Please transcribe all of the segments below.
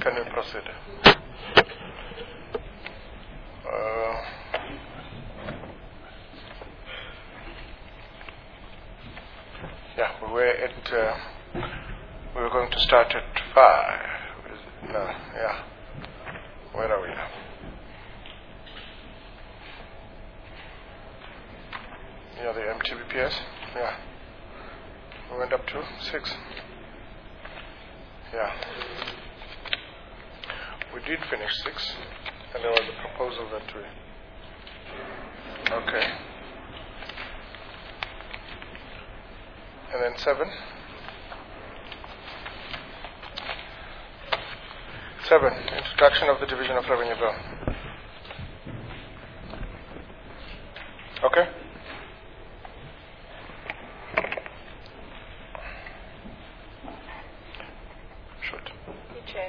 Can we proceed? We were going to start at 5. Where are we now? Yeah, the MTBPS. Yeah. We went up to 6. Yeah. We did finish 6, and there was a proposal that we... Okay. And then 7. 7, introduction of the division of revenue bill. Okay? Should. Chair.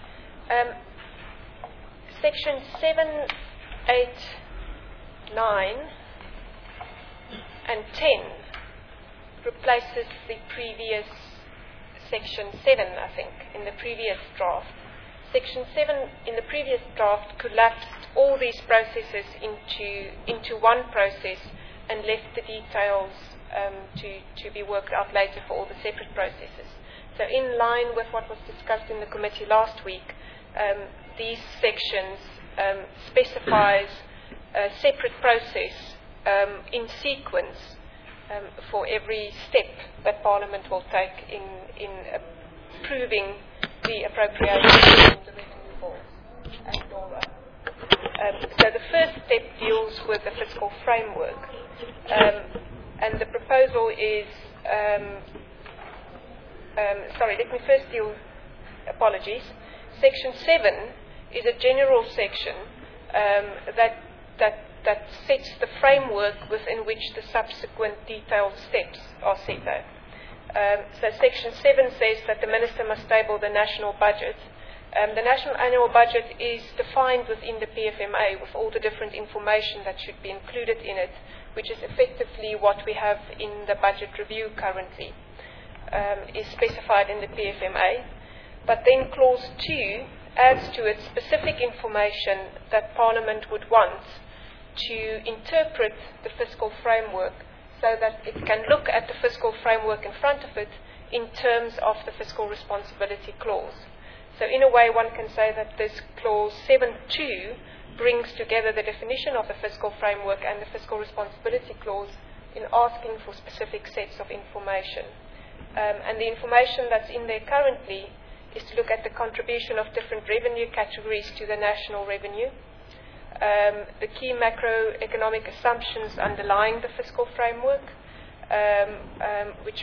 Section 7, 8, 9 and 10 replaces the previous section 7, I think, in the previous draft. Section 7 in the previous draft collapsed all these processes into one process and left the details to be worked out later for all the separate processes. So in line with what was discussed in the committee last week, these sections specifies a separate process in sequence for every step that Parliament will take in approving the appropriation of the revenue bills and DORA. So the first step deals with the fiscal framework, and the proposal is let me first deal. Apologies. Section 7 is a general section that sets the framework within which the subsequent detailed steps are set out. So Section 7 says that the Minister must table the national budget. The national annual budget is defined within the PFMA with all the different information that should be included in it, which is effectively what we have in the budget review currently, is specified in the PFMA. But then Clause 2 adds to it specific information that Parliament would want to interpret the fiscal framework so that it can look at the fiscal framework in front of it in terms of the fiscal responsibility clause. So in a way, one can say that this clause 7.2 brings together the definition of the fiscal framework and the fiscal responsibility clause in asking for specific sets of information. And the information that's in there currently is to look at the contribution of different revenue categories to the national revenue, the key macroeconomic assumptions underlying the fiscal framework, which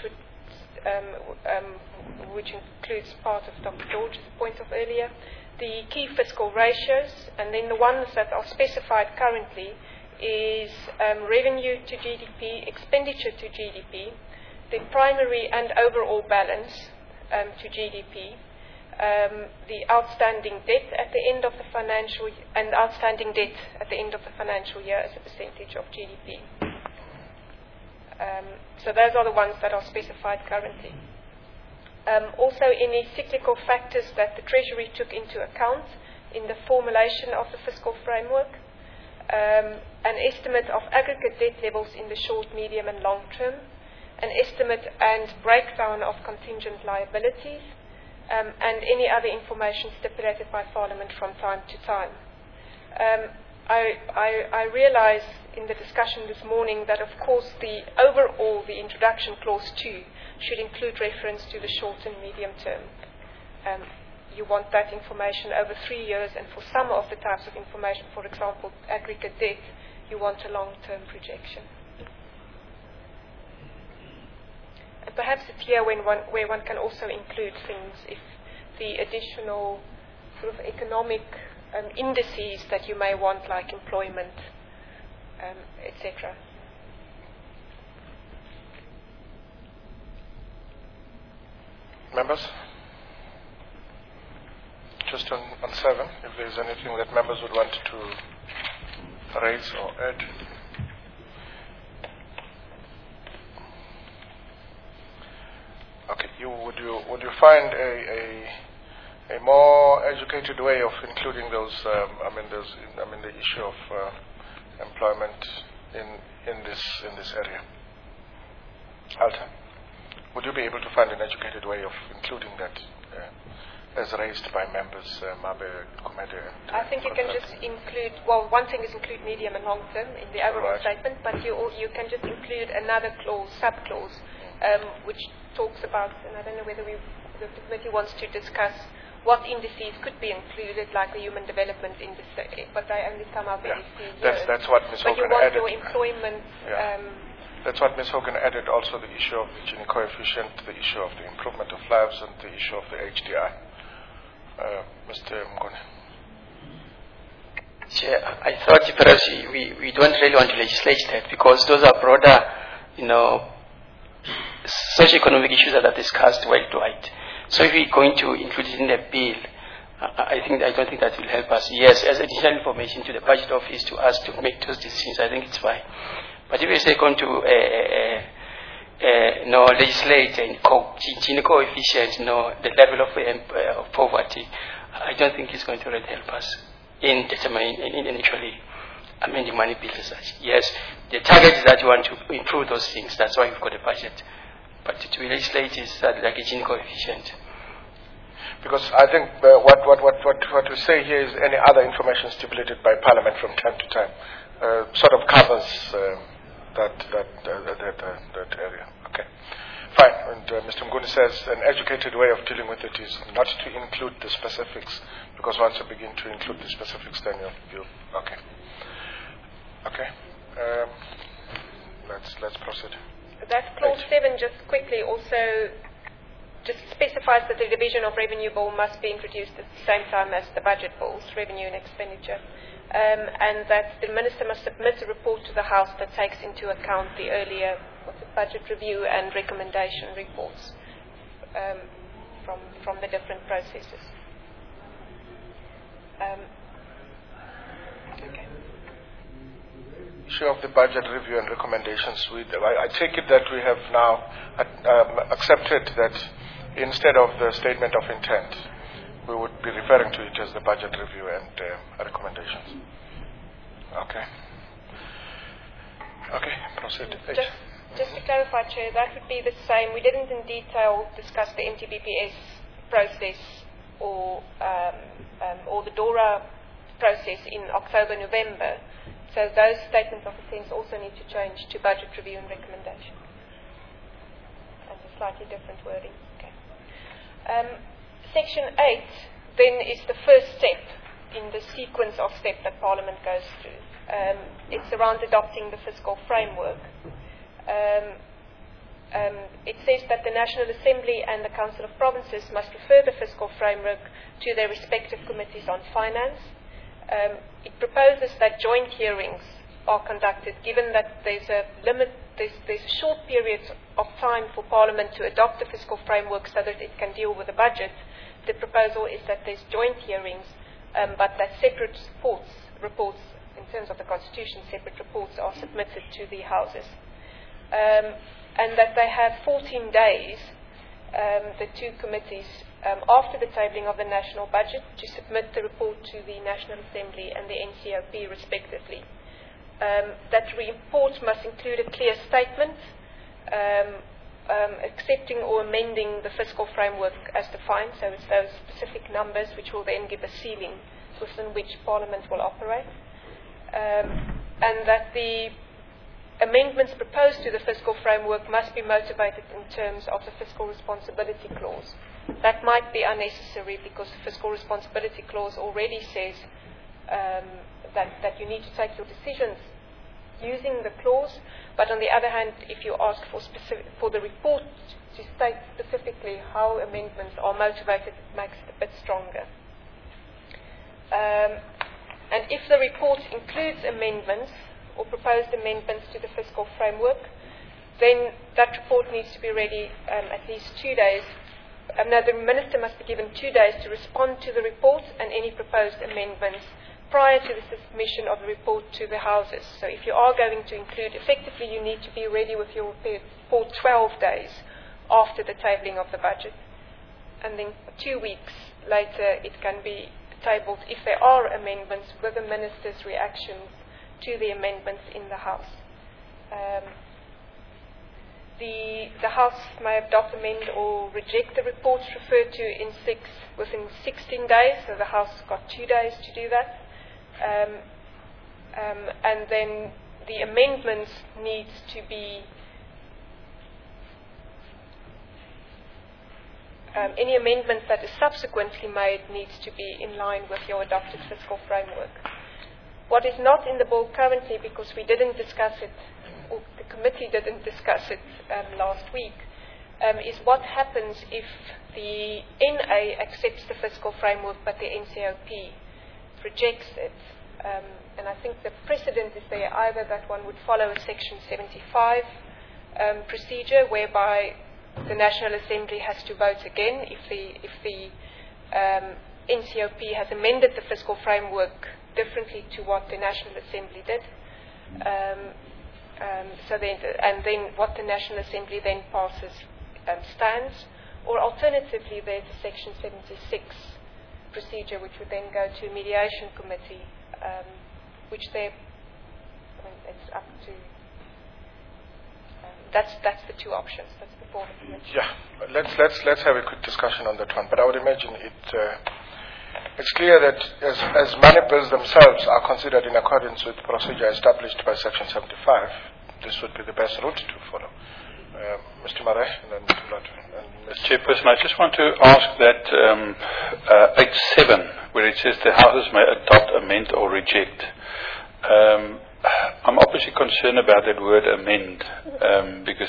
includes part of Dr. George's point of earlier, the key fiscal ratios, and then the ones that are specified currently is revenue to GDP, expenditure to GDP, the primary and overall balance to GDP, the outstanding debt at the end of the financial and outstanding debt at the end of the financial year as a percentage of GDP. So those are the ones that are specified currently. Also, any cyclical factors that the Treasury took into account in the formulation of the fiscal framework, an estimate of aggregate debt levels in the short, medium and long term, an estimate and breakdown of contingent liabilities, and any other information stipulated by Parliament from time to time. I realize in the discussion this morning that, of course, the introduction clause 2 should include reference to the short and medium term. You want that information over 3 years, and for some of the types of information, for example, aggregate debt, you want a long-term projection. And perhaps it's here where one can also include things, if the additional sort of economic indices that you may want, like employment, etc. Members? Just on 7, if there's anything that members would want to raise or add. Okay, would you find a a more educated way of including those, the issue of employment in this area. Alta, would you be able to find an educated way of including that as raised by members, Mabe, Kumede, and I think you can just include, well, one thing is include medium and long term in the overall statement, but you can just include another clause, sub-clause, which talks about, and I don't know whether the committee wants to discuss what indices could be included, like the human development index, but they only come out every few years. That's what Ms. Hogan But added. you want your employment... That's what Ms. Hogan added, also the issue of the Gini coefficient, the issue of the improvement of lives, and the issue of the HDI. Mr. Mnguni. Chair, I thought perhaps we don't really want to legislate that, because those are broader, socio-economic issues that are discussed worldwide. So if we're going to include it in the bill, I don't think that will help us. Yes, as additional information to the budget office to us to make those decisions, I think it's fine. But if we say going to legislate and Gini coefficient, the level of poverty, I don't think it's going to really help us in determining, in actually amending money bills as such. Yes, the target is that you want to improve those things. That's why we've got a budget. But to legislate is like a Gini coefficient. Because I think what we say here is any other information stipulated by Parliament from time to time sort of covers that area. Okay, fine. And Mr. Mnguni says an educated way of dealing with it is not to include the specifics, because once you begin to include the specifics, then you okay. Okay. Let's proceed. That clause 7 just quickly also just specifies that the division of revenue bill must be introduced at the same time as the budget bills, revenue and expenditure, and that the minister must submit a report to the House that takes into account the earlier budget review and recommendation reports from the different processes. Okay. Issue of the budget review and recommendations, I take it that we have now accepted that instead of the statement of intent, we would be referring to it as the budget review and recommendations. Okay. Okay, proceed. Just to clarify, Chair, that would be the same. We didn't in detail discuss the MTBPS process or the DORA process in October, November. So those statements of intents also need to change to budget review and recommendation. And a slightly different wording. Okay. Section 8 then is the first step in the sequence of steps that Parliament goes through. It's around adopting the fiscal framework. It says that the National Assembly and the Council of Provinces must refer the fiscal framework to their respective committees on finance. It proposes that joint hearings are conducted, given that there's a short period of time for Parliament to adopt the fiscal framework so that it can deal with the budget. The proposal is that there's joint hearings, but that separate reports, in terms of the Constitution, separate reports are submitted to the Houses. And that they have 14 days, the two committees, after the tabling of the national budget, to submit the report to the National Assembly and the NCOP respectively. That report must include a clear statement accepting or amending the fiscal framework as defined, so it's those specific numbers which will then give a ceiling within which Parliament will operate. And that the amendments proposed to the fiscal framework must be motivated in terms of the fiscal responsibility clause. That might be unnecessary because the fiscal responsibility clause already says that you need to take your decisions using the clause, but on the other hand, if you ask for the report to state specifically how amendments are motivated, it makes it a bit stronger. And if the report includes amendments or proposed amendments to the fiscal framework, then that report needs to be ready at least 2 days. No, the Minister must be given 2 days to respond to the report and any proposed amendments prior to the submission of the report to the Houses. So if you are going to include, effectively you need to be ready with your report for 12 days after the tabling of the budget. and then 2 weeks later it can be tabled if there are amendments with the Minister's reactions to the amendments in the House. The House may adopt, amend or reject the reports referred to in 6 within 16 days, so the House got 2 days to do that. And then the amendments need to be any amendment that is subsequently made needs to be in line with your adopted fiscal framework. What is not in the bill currently, because we didn't discuss it, or the committee didn't discuss it last week, is what happens if the NA accepts the fiscal framework but the NCOP rejects it. And I think the precedent is there either that one would follow a Section 75 procedure whereby the National Assembly has to vote again if the NCOP has amended the fiscal framework differently to what the National Assembly did. And then what the National Assembly then passes stands, or alternatively there's a Section 76 procedure which would then go to a mediation committee, which it's up to. That's the two options. That's the four. Yeah, let's have a quick discussion on that one. But I would imagine it's clear that as money bills themselves are considered in accordance with procedure established by Section 75, this would be the best route to follow. Mr. Marais and then Mr. Mlato. Chairperson, I just want to ask that 8.7, where it says the Houses may adopt, amend or reject. I'm obviously concerned about that word amend, because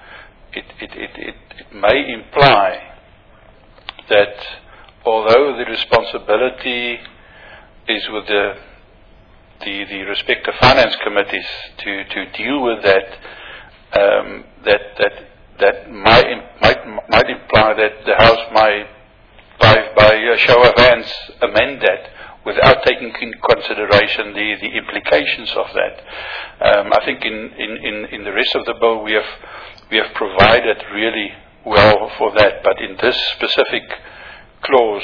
it may imply that although the responsibility is with the respective finance committees to deal with that, that might imply that the House might, by a show of hands, amend that without taking into consideration the implications of that. I think in the rest of the bill we have provided really well for that, but in this specific clause,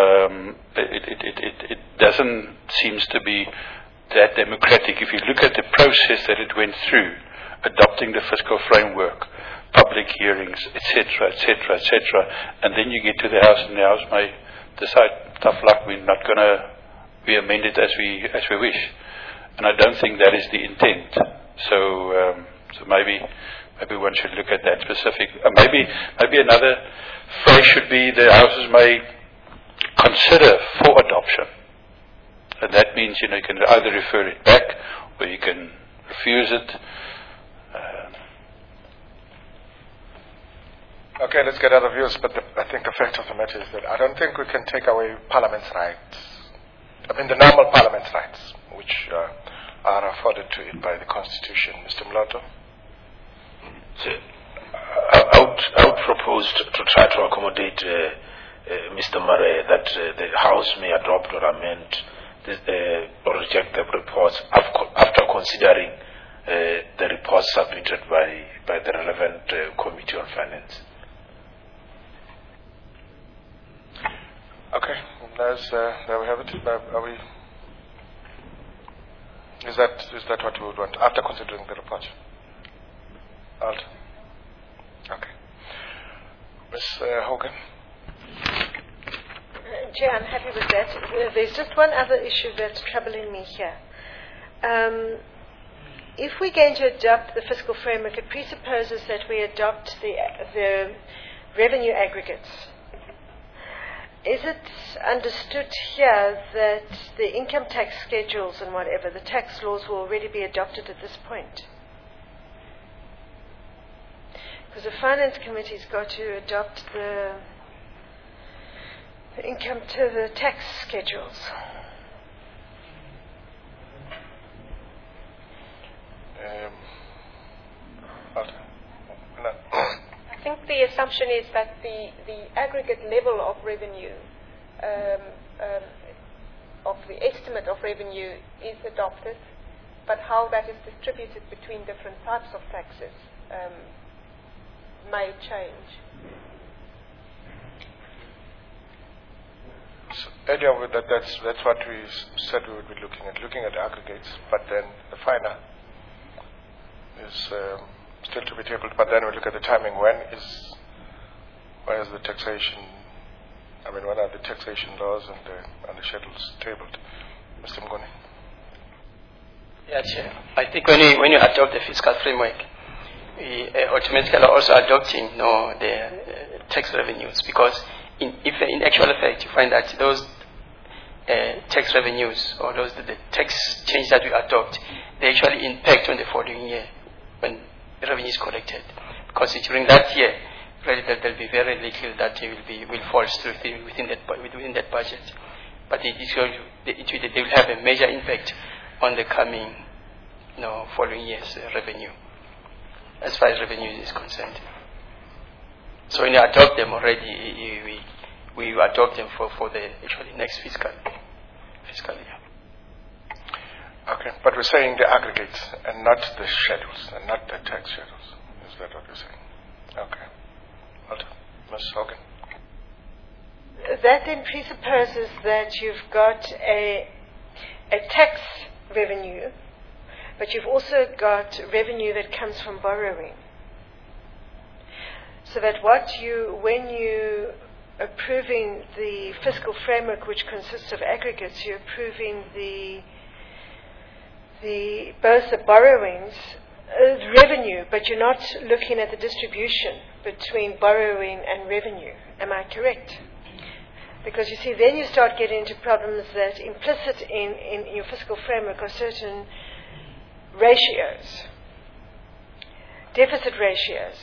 it doesn't seems to be that democratic. If you look at the process that it went through, adopting the fiscal framework, public hearings, etc., and then you get to the House, and the House may decide, tough luck, we're not going to be amended as we wish, and I don't think that is the intent. So maybe one should look at that specific. Maybe another phrase should be the Houses may consider for adoption, and that means you can either refer it back or you can refuse it. Okay, let's get other views, but I think the fact of the matter is that I don't think we can take away Parliament's rights. I mean the normal Parliament's rights, which are afforded to it by the Constitution. Mr. Mlato? So, I would propose to try to accommodate Mr. Marais that the House may adopt or amend or reject the reports after considering the reports submitted by the relevant Committee on Finance. Okay, there we have it. Is that what we would want after considering the report? Alt. Okay. Ms. Hogan. Chair, I'm happy with that. There's just one other issue that's troubling me here. If we're going to adopt the fiscal framework, it presupposes that we adopt the revenue aggregates. Is it understood here that the income tax schedules and whatever, the tax laws will already be adopted at this point? Because the Finance Committee's got to adopt the income to the tax schedules. I think the assumption is that the aggregate level of revenue, of the estimate of revenue is adopted, but how that is distributed between different types of taxes may change. So earlier that's what we said we would be looking at aggregates, but then the final is still to be tabled. But then we look at the timing. When is the taxation? I mean, when are the taxation laws and the schedules tabled? Mr. Mnguni. Yeah, Chair. I think when you adopt the fiscal framework, we automatically are also adopting the tax revenues, because if in actual effect you find that those tax revenues or the tax change that we adopt, they actually impact on the following year when the revenue is collected, because during that year really there will be very little that will fall through within that budget, but they will have a major impact on the coming following year's revenue, as far as revenue is concerned. So when you adopt them already, we adopt them for the actually next fiscal year. Okay, but we're saying the aggregates and not the schedules and not the tax schedules. Is that what you're saying? Okay. Walter, Ms. Hogan. That then presupposes that you've got a tax revenue, but you've also got revenue that comes from borrowing. So that when you approving the fiscal framework, which consists of aggregates, you're approving both the borrowings, revenue, but you're not looking at the distribution between borrowing and revenue. Am I correct? Because you see, then you start getting into problems that implicit in your fiscal framework are certain ratios, deficit ratios.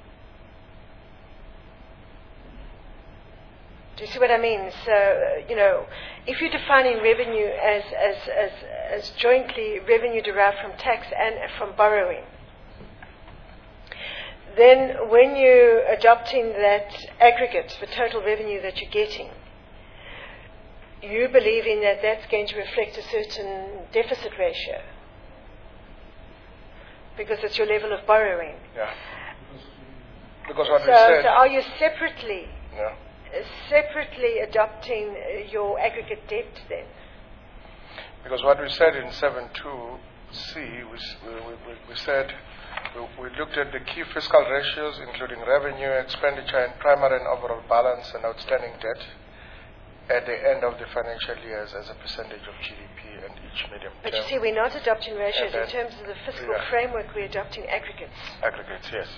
Do you see what I mean? So, if you're defining revenue as jointly revenue derived from tax and from borrowing, then when you're adopting that aggregate, the total revenue that you're getting, you believing that that's going to reflect a certain deficit ratio because it's your level of borrowing. Yeah. Because what we said. So are you separately? Yeah. Separately adopting your aggregate debt then? Because what we said in 7.2c, we said we looked at the key fiscal ratios, including revenue, expenditure, and primary and overall balance and outstanding debt at the end of the financial years as a percentage of GDP and each medium term. But you see, we're not adopting ratios in terms of the fiscal framework, we're adopting aggregates. Aggregates, yes.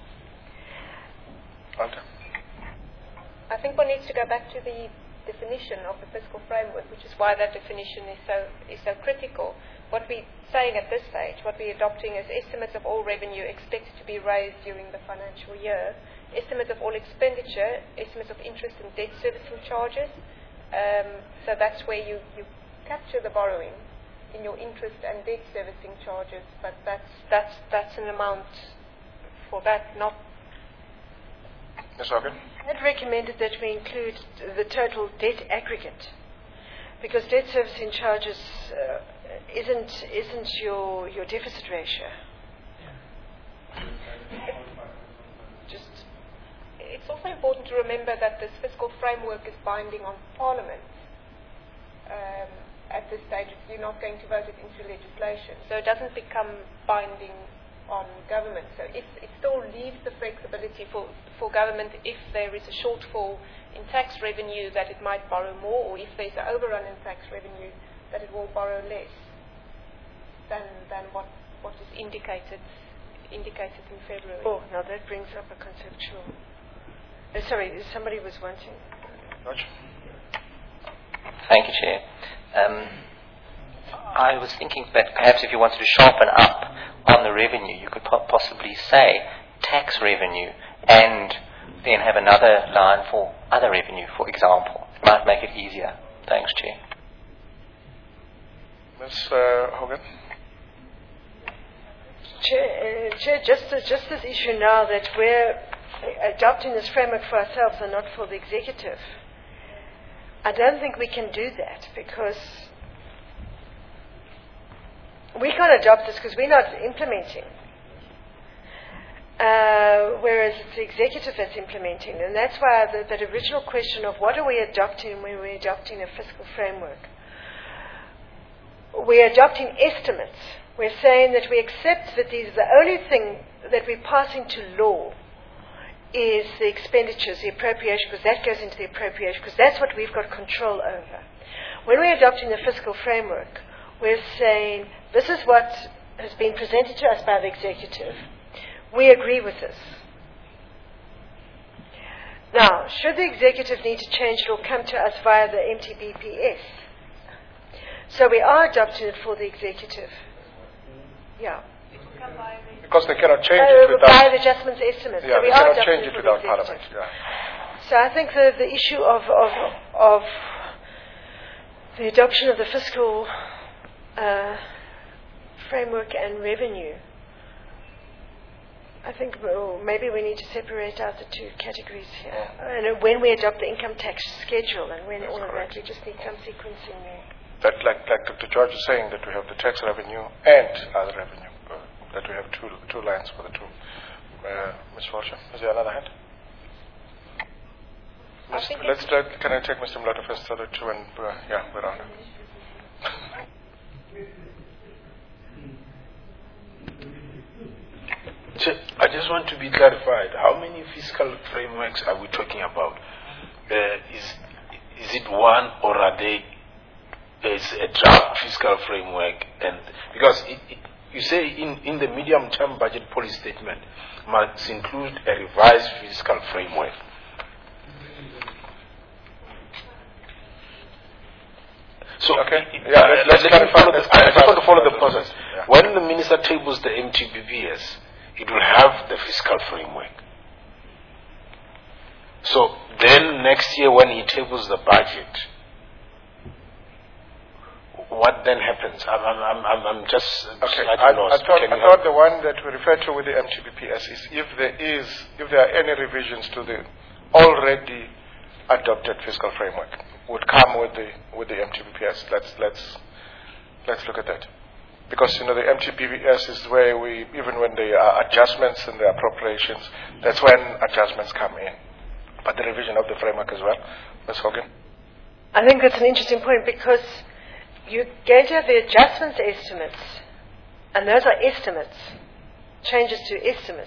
Walter. I think one needs to go back to the definition of the fiscal framework, which is why that definition is so critical. What we're saying at this stage, what we're adopting is estimates of all revenue expected to be raised during the financial year, estimates of all expenditure, estimates of interest and debt servicing charges. So that's where you capture the borrowing in your interest and debt servicing charges, but that's an amount for that, not. Ms. Hogan? I'd recommended that we include the total debt aggregate, because debt servicing charges isn't your deficit ratio. It's also important to remember that this fiscal framework is binding on Parliament. At this stage, you're not going to vote it into legislation, so it doesn't become binding on government. So it still leaves the flexibility for government if there is a shortfall in tax revenue that it might borrow more, or if there's an overrun in tax revenue that it will borrow less than what is indicated in February. Oh, now that brings up a conceptual. Sorry, somebody was wanting. Roger. Thank you, Chair. I was thinking that perhaps if you wanted to sharpen up on the revenue, you could possibly say tax revenue and then have another line for other revenue, for example. It might make it easier. Thanks, Chair. Ms. Hogan? Chair, just this issue now that we're adopting this framework for ourselves and not for the executive, I don't think we can do that, because we can't adopt this because we're not implementing. whereas it's the executive that's implementing. And that's why that original question of what are we adopting when we're adopting a fiscal framework? We're adopting estimates. We're saying that we accept that these are the only thing that we're passing to law is the expenditures, the appropriation, because that goes into the appropriation, because that's what we've got control over. When we're adopting the fiscal framework, we're saying this is what has been presented to us by the executive. We agree with this. Now, should the executive need to change, it will come to us via the MTBPS. So we are adopting it for the executive. Yeah. Because they cannot change it without... By the adjustments estimates. Yeah, so we they are cannot change it without the Parliament. Yeah. So I think the issue of the adoption of the fiscal framework and revenue, I think maybe we need to separate out the two categories here. And when we adopt the income tax schedule and when all of that, we just need some sequencing there. That, like Dr. George is saying, that we have the tax revenue and other revenue, that we have two lines for the two. Ms. Walsh, is there another hand? Can I take Mr. Mlota first, so the two, and we're on. I just want to be clarified. How many fiscal frameworks are we talking about? Is it one, or are they? Is a draft fiscal framework? And because you say in the medium-term budget policy statement must include a revised fiscal framework. So okay, let's clarify. I just want to follow the process. Yeah. When the minister tables the MTBPS, it will have the fiscal framework. So then next year when he tables the budget, what then happens? I'm just slightly lost. I thought the one that we refer to with the MTBPS is if there are any revisions to the already adopted fiscal framework would come with the MTBPS. Let's look at that. Because the MTBPS is where even when there are adjustments in the appropriations, that's when adjustments come in. But the revision of the framework as well. Ms. Hogan? I think that's an interesting point, because you're going to have the adjustments estimates, and those are estimates, changes to estimates.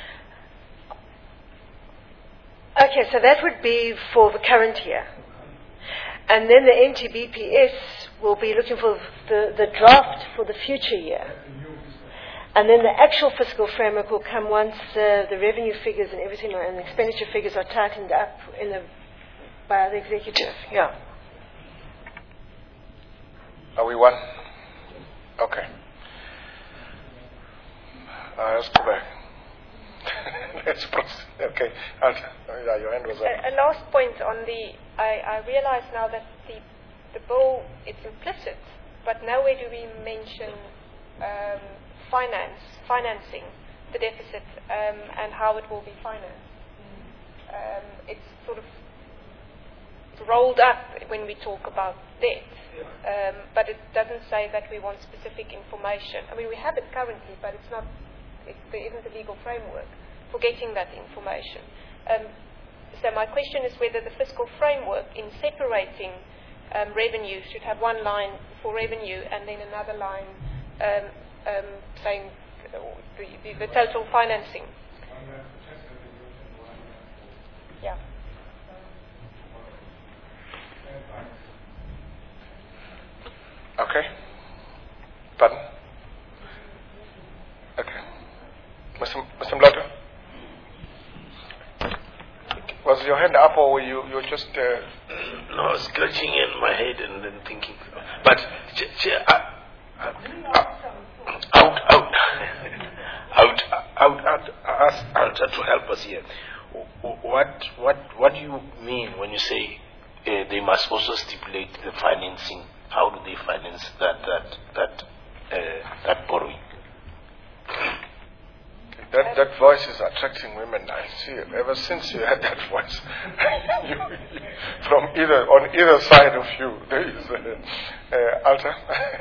Okay, so that would be for the current year. And then the MTBPS will be looking for the draft for the future year. And then the actual fiscal framework will come once the revenue figures and everything and the expenditure figures are tightened up by the executive. Yeah. Are we one? Okay. Let's go back. Let's proceed. Okay. Your hand was up. A last point on I realize now that the bill, it's implicit, but nowhere do we mention financing the deficit and how it will be financed. It's sort of rolled up when we talk about debt, but it doesn't say that we want specific information. I mean, we have it currently, but there isn't a legal framework for getting that information. So my question is whether the fiscal framework, in separating revenue, should have one line for revenue and then another line saying the total financing. Yeah. Okay. Pardon? Okay. Mr. Mlota? Was your hand up, or were you just... No, I was scratching in my head and then thinking. But, I would ask Alta to help us here. What do you mean when you say they must also stipulate the financing? How do they finance that borrowing? That voice is attracting women. I see it. Ever since you had that voice, on either side of you, there is Alta.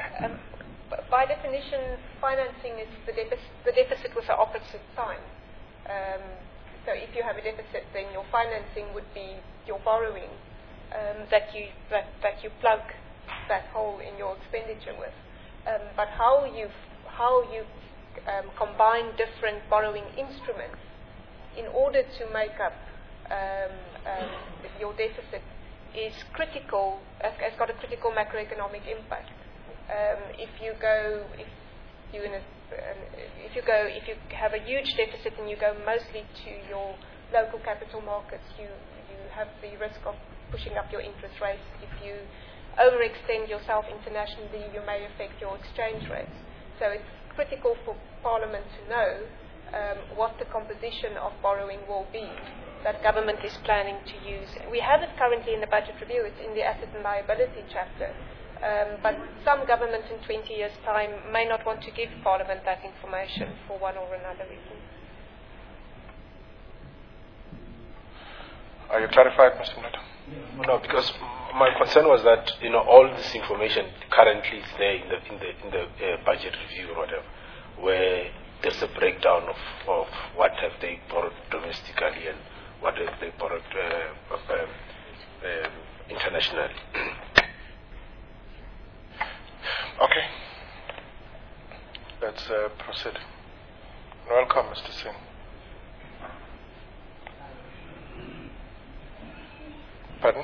By definition, financing is the deficit with the opposite sign. So if you have a deficit, then your financing would be your borrowing that you plug that hole in your expenditure with. But how you combine different borrowing instruments in order to make up your deficit is critical. Has got a critical macroeconomic impact. If you have a huge deficit and you go mostly to your local capital markets, you have the risk of pushing up your interest rates. If you overextend yourself internationally, you may affect your exchange rates. So it's critical for Parliament to know what the composition of borrowing will be that government is planning to use. We have it currently in the budget review. It's in the asset and liability chapter. But some governments in 20 years' time may not want to give Parliament that information for one or another reason. Are you clarified, Mr. Mleta? No, because my concern was that all this information currently is there in the budget review or whatever, where there's a breakdown of what have they borrowed domestically and what have they borrowed internationally. Okay. Let's proceed. Welcome, Mr. Singh. Pardon?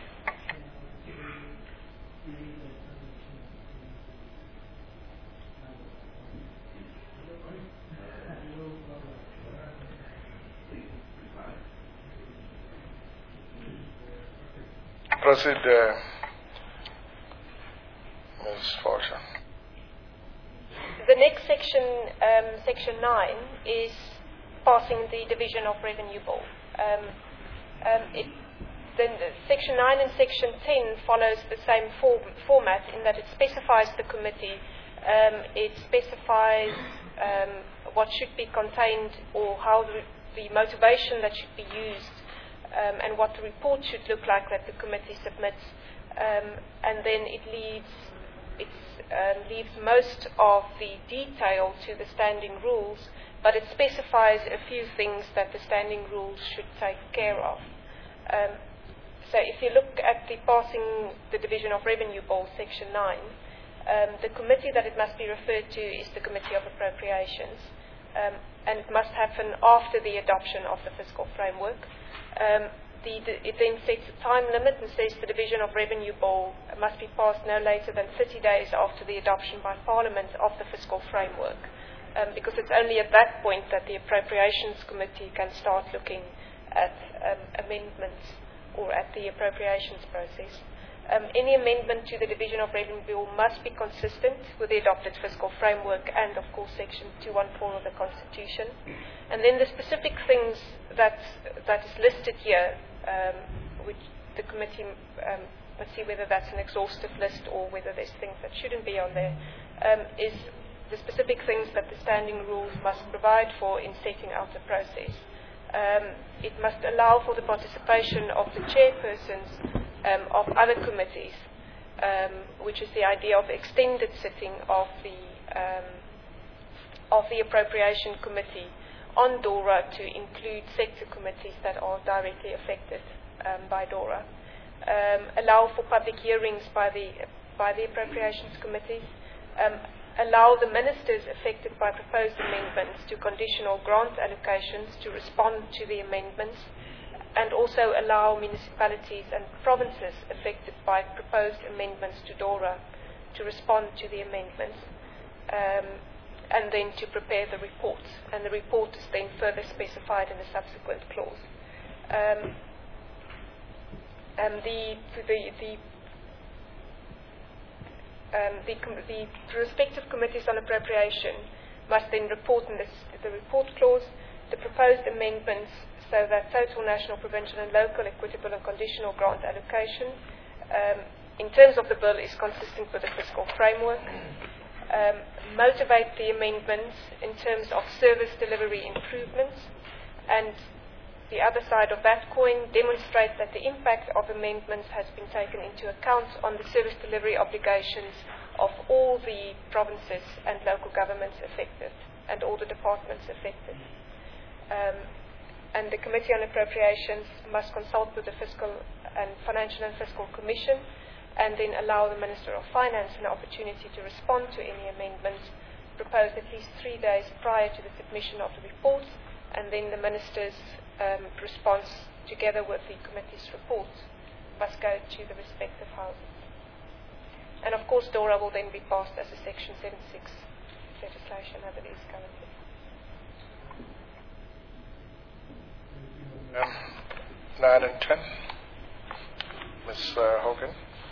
Proceed, Ms. Forshaw. The next section, section 9, is passing the Division of Revenue Bill. Then section 9 and section 10 follows the same format in that it specifies the committee, it specifies what should be contained or how the motivation that should be used, and what the report should look like that the committee submits, and then it leaves most of the detail to the standing rules, but it specifies a few things that the standing rules should take care of. So if you look at the passing the Division of Revenue Bill, section 9, the committee that it must be referred to is the Committee of Appropriations, and it must happen after the adoption of the fiscal framework. It then sets a time limit and says the Division of Revenue Bill must be passed no later than 30 days after the adoption by Parliament of the fiscal framework, because it's only at that point that the Appropriations Committee can start looking at amendments or at the appropriations process. Any amendment to the Division of Revenue Bill must be consistent with the adopted fiscal framework and, of course, Section 214 of the Constitution. And then the specific things that is listed here, which the committee must see whether that's an exhaustive list or whether there's things that shouldn't be on there, is the specific things that the standing rules must provide for in setting out the process. It must allow for the participation of the chairpersons of other committees, which is the idea of extended sitting of the Appropriation Committee on DORA to include sector committees that are directly affected by DORA. Allow for public hearings by the Appropriations Committees. Allow the ministers affected by proposed amendments to conditional grant allocations to respond to the amendments, and also allow municipalities and provinces affected by proposed amendments to DORA to respond to the amendments, and then to prepare the report. And the report is then further specified in a subsequent clause. The respective committees on appropriation must then report in the report clause the proposed amendments, so that total national, provincial and local equitable and conditional grant allocation in terms of the bill is consistent with the fiscal framework. Motivate the amendments in terms of service delivery improvements, and the other side of that coin, demonstrate that the impact of amendments has been taken into account on the service delivery obligations of all the provinces and local governments affected and all the departments affected. and the Committee on Appropriations must consult with the Financial and Fiscal Commission, and then allow the Minister of Finance an opportunity to respond to any amendments proposed at least 3 days prior to the submission of the reports, and then the Minister's response, together with the Committee's report, must go to the respective houses. And of course, DORA will then be passed as a Section 76 legislation as it is currently. 9 and 10. Ms. Hogan.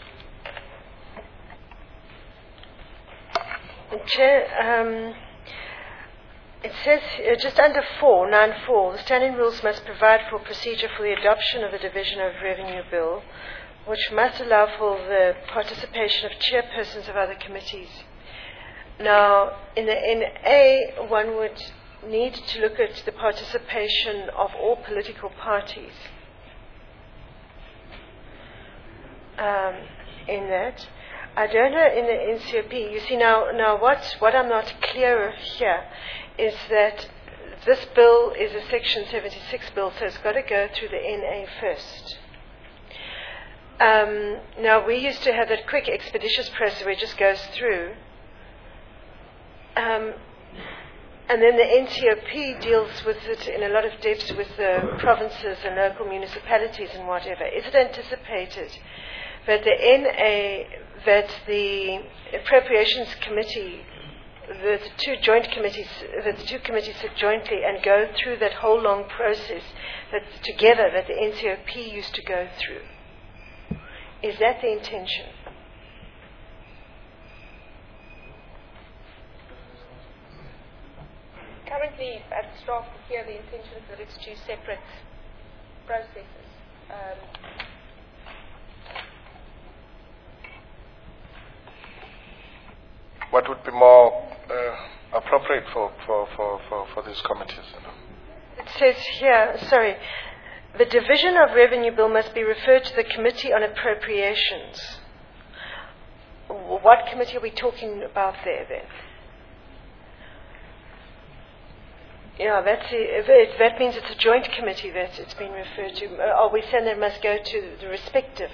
Chair, it says just under 9.4, the standing rules must provide for procedure for the adoption of the Division of Revenue Bill, which must allow for the participation of chairpersons of other committees. Now, in A, one would need to look at the participation of all political parties in that. I don't know in the NCOP. You see, now what I'm not clear here is that this bill is a Section 76 bill, so it's got to go through the NA first. Now, we used to have that quick, expeditious process where it just goes through. And then the NCOP deals with it in a lot of depth with the provinces and local municipalities and whatever. Is it anticipated that the Appropriations Committee, the two committees sit jointly and go through that whole long process that together that the NCOP used to go through? Is that the intention? Currently, at the staff here, the intention is that it's two separate processes. What would be more appropriate for these committees? It says here, the Division of Revenue Bill must be referred to the Committee on Appropriations. What committee are we talking about there then? Yeah, that means it's a joint committee that it's been referred to. Are we saying that it must go to the respective?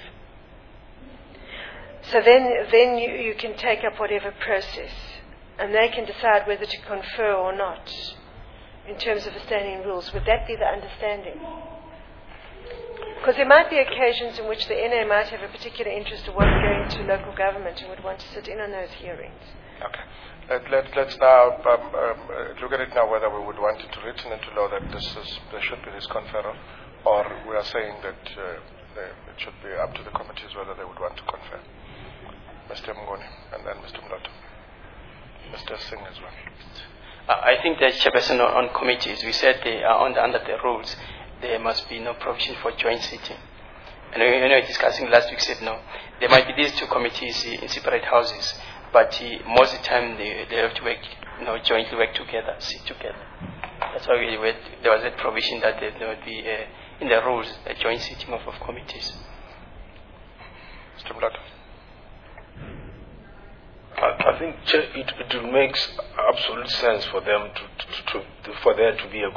So then you can take up whatever process, and they can decide whether to confer or not in terms of the standing rules. Would that be the understanding? Because there might be occasions in which the NA might have a particular interest of what's going to local government and would want to sit in on those hearings. Okay. Let's now look at it now whether we would want it written into law that there should be this conferral, or we are saying that it should be up to the committees whether they would want to confer. Mr. Mngoni and then Mr. Mloto. Mr. Singh as well. I think the chairperson on committees, we said they are under the rules, there must be no provision for joint sitting. And we were discussing last week, said no, there might be these two committees in separate houses, but most of the time they have to work, jointly work together, sit together. That's why there was that provision that there would be in the rules a joint sitting of committees. Mr. Mloto. I think it makes absolute sense for them for there to be a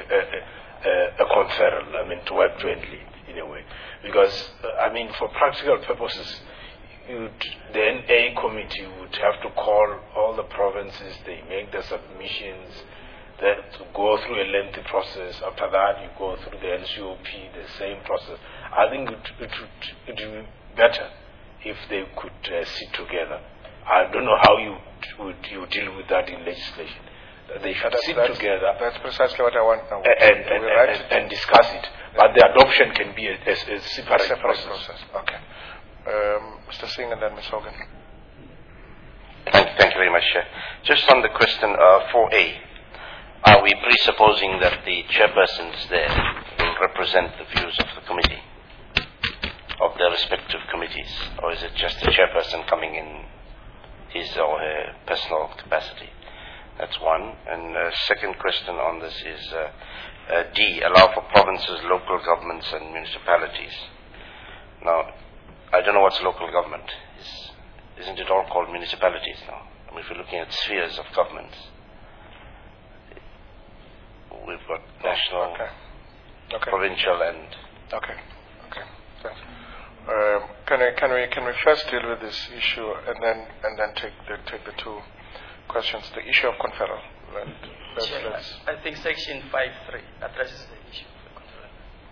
conferral. To work jointly in a way, because for practical purposes, the NA committee would have to call all the provinces. They make the submissions, then to go through a lengthy process. After that, you go through the NCOP, the same process. I think it would be better if they could sit together. I don't know how you deal with that in legislation. They should sit together. That's precisely what I want now. And discuss it. But the adoption can be a separate process. Okay. Mr. Singh and then Ms. Hogan. Thank you very much, Chair. Just on the question 4A, are we presupposing that the chairpersons there will represent the views of the committee, of their respective committees, or is it just the chairperson coming in his or her personal capacity? That's one. And second question on this is D, allow for provinces, local governments and municipalities. Now, I don't know what's local government. Isn't it all called municipalities now? If you're looking at spheres of government, we've got national, Okay. provincial, and Okay. Thanks. Can we first deal with this issue and then take the two questions? The issue of conferral. Let's I think Section 5.3 addresses the issue of the conferral.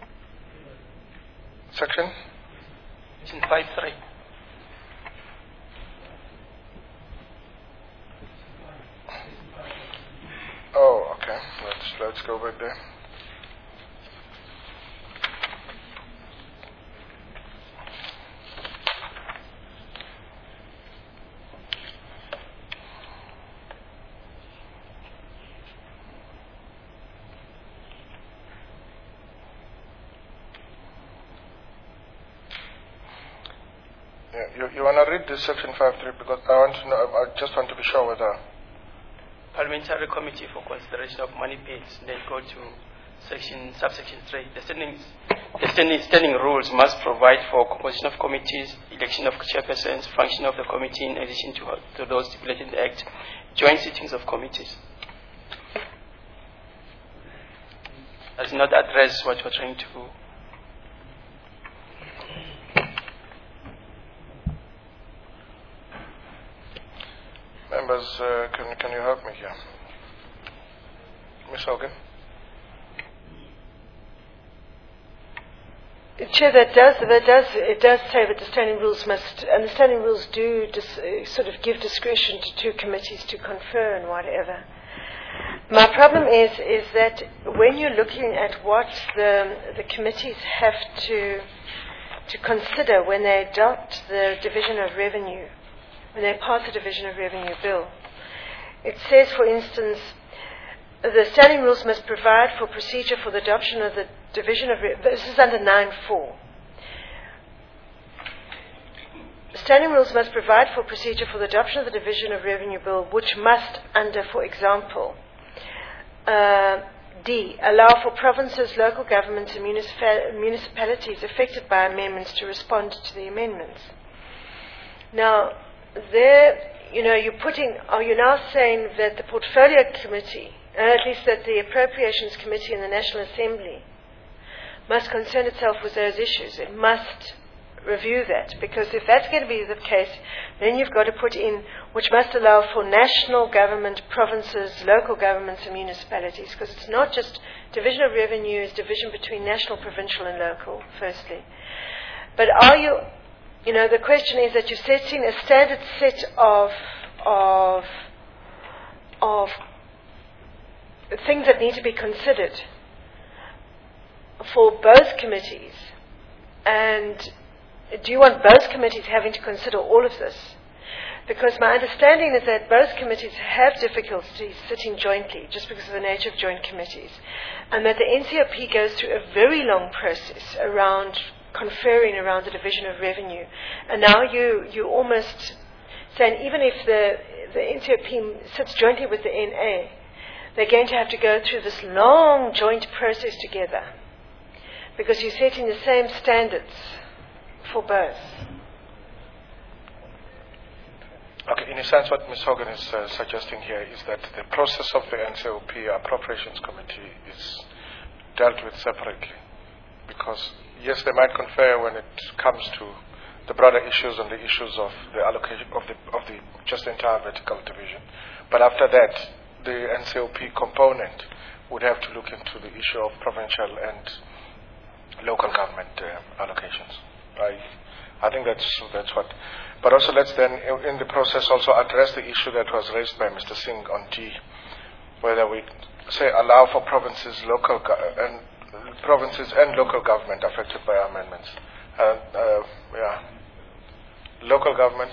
Section? Section 5.3. Oh, okay. Let's go back there. You want to read this section 5.3 because I want to know. I just want to be sure whether. Parliamentary Committee for Consideration of Money Paid. Then go to subsection 3. The standing rules must provide for composition of committees, election of chairpersons, function of the committee in addition to those stipulated in the Act, joint sittings of committees. Does not address what we're trying to. Members, can you help me here? Ms. Hogan? Chair, it does say that the standing rules must, and the standing rules do sort of give discretion to two committees to confer and whatever. My problem is that when you're looking at what the committees have to consider when they adopt the Division of Revenue, when they pass the Division of Revenue bill, it says, for instance, the standing rules must provide for procedure for the adoption of the Division of Revenue. This is under 9.4. Standing rules must provide for procedure for the adoption of the Division of Revenue bill, which must, under, for example, D, allow for provinces, local governments, and municipalities affected by amendments to respond to the amendments. Now, are you now saying that the Portfolio Committee, at least that the Appropriations Committee in the National Assembly, must concern itself with those issues? It must review that, because if that's going to be the case, then you've got to put in, which must allow for national government, provinces, local governments, and municipalities, because it's not just Division of Revenue, it's division between national, provincial, and local, firstly. But are you... the question is that you're setting a standard set of things that need to be considered for both committees. And do you want both committees having to consider all of this? Because my understanding is that both committees have difficulties sitting jointly just because of the nature of joint committees. And that the NCOP goes through a very long process around conferring around the Division of Revenue. And now you almost saying even if the NCOP sits jointly with the NA, they're going to have to go through this long joint process together because you're setting the same standards for both. Okay, in a sense what Ms. Hogan is suggesting here is that the process of the NCOP Appropriations Committee is dealt with separately because yes, they might confer when it comes to the broader issues and the issues of the allocation of the just entire vertical division. But after that, the NCOP component would have to look into the issue of provincial and local government allocations. I think that's what. But also let's then, in the process, also address the issue that was raised by Mr. Singh on D, whether we say allow for provinces and local government affected by amendments. Local government.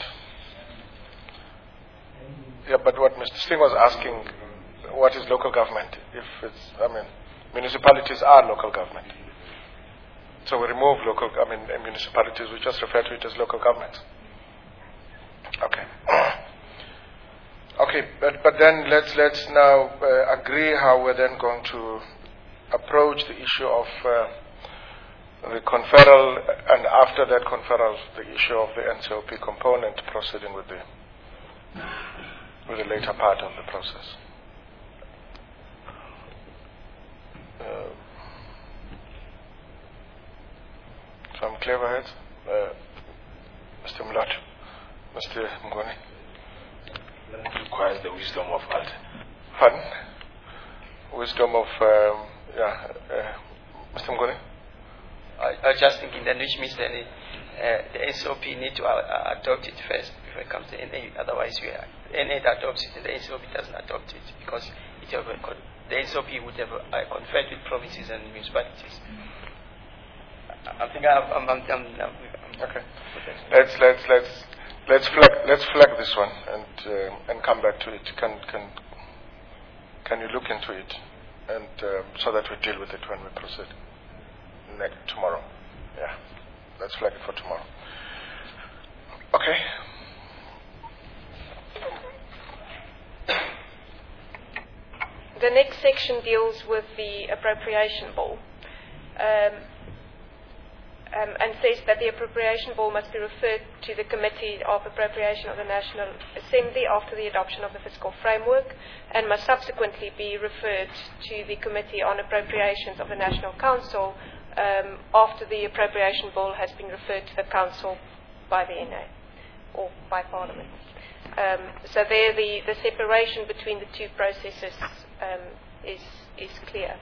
Yeah, but what Mr. Singh was asking, what is local government? Municipalities are local government. So we remove municipalities, we just refer to it as local government. Okay. Okay, but then let's now agree how we're then going to approach the issue of the conferral, and after that conferral, the issue of the NCOP component proceeding with the later part of the process. from Cleverhead, Mr. Mulato, Mr. Mngoni. That requires the wisdom of Alta. Pardon? Wisdom of, Mr. Mngoni? I was just thinking that, which means that the SOP need to adopt it first before it comes to NA. Otherwise, NA adopts it and the SOP doesn't adopt it because the SOP would have conferred with provinces and municipalities. I think I'm okay. Let's flag this one and come back to it. Can you look into it and so that we deal with it when we proceed tomorrow? Yeah, let's flag it for tomorrow. Okay. The next section deals with the appropriation bill. And says that the appropriation bill must be referred to the Committee of Appropriation of the National Assembly after the adoption of the fiscal framework and must subsequently be referred to the Committee on Appropriations of the National Council after the appropriation bill has been referred to the Council by the NA or by Parliament. So there the separation between the two processes is clear.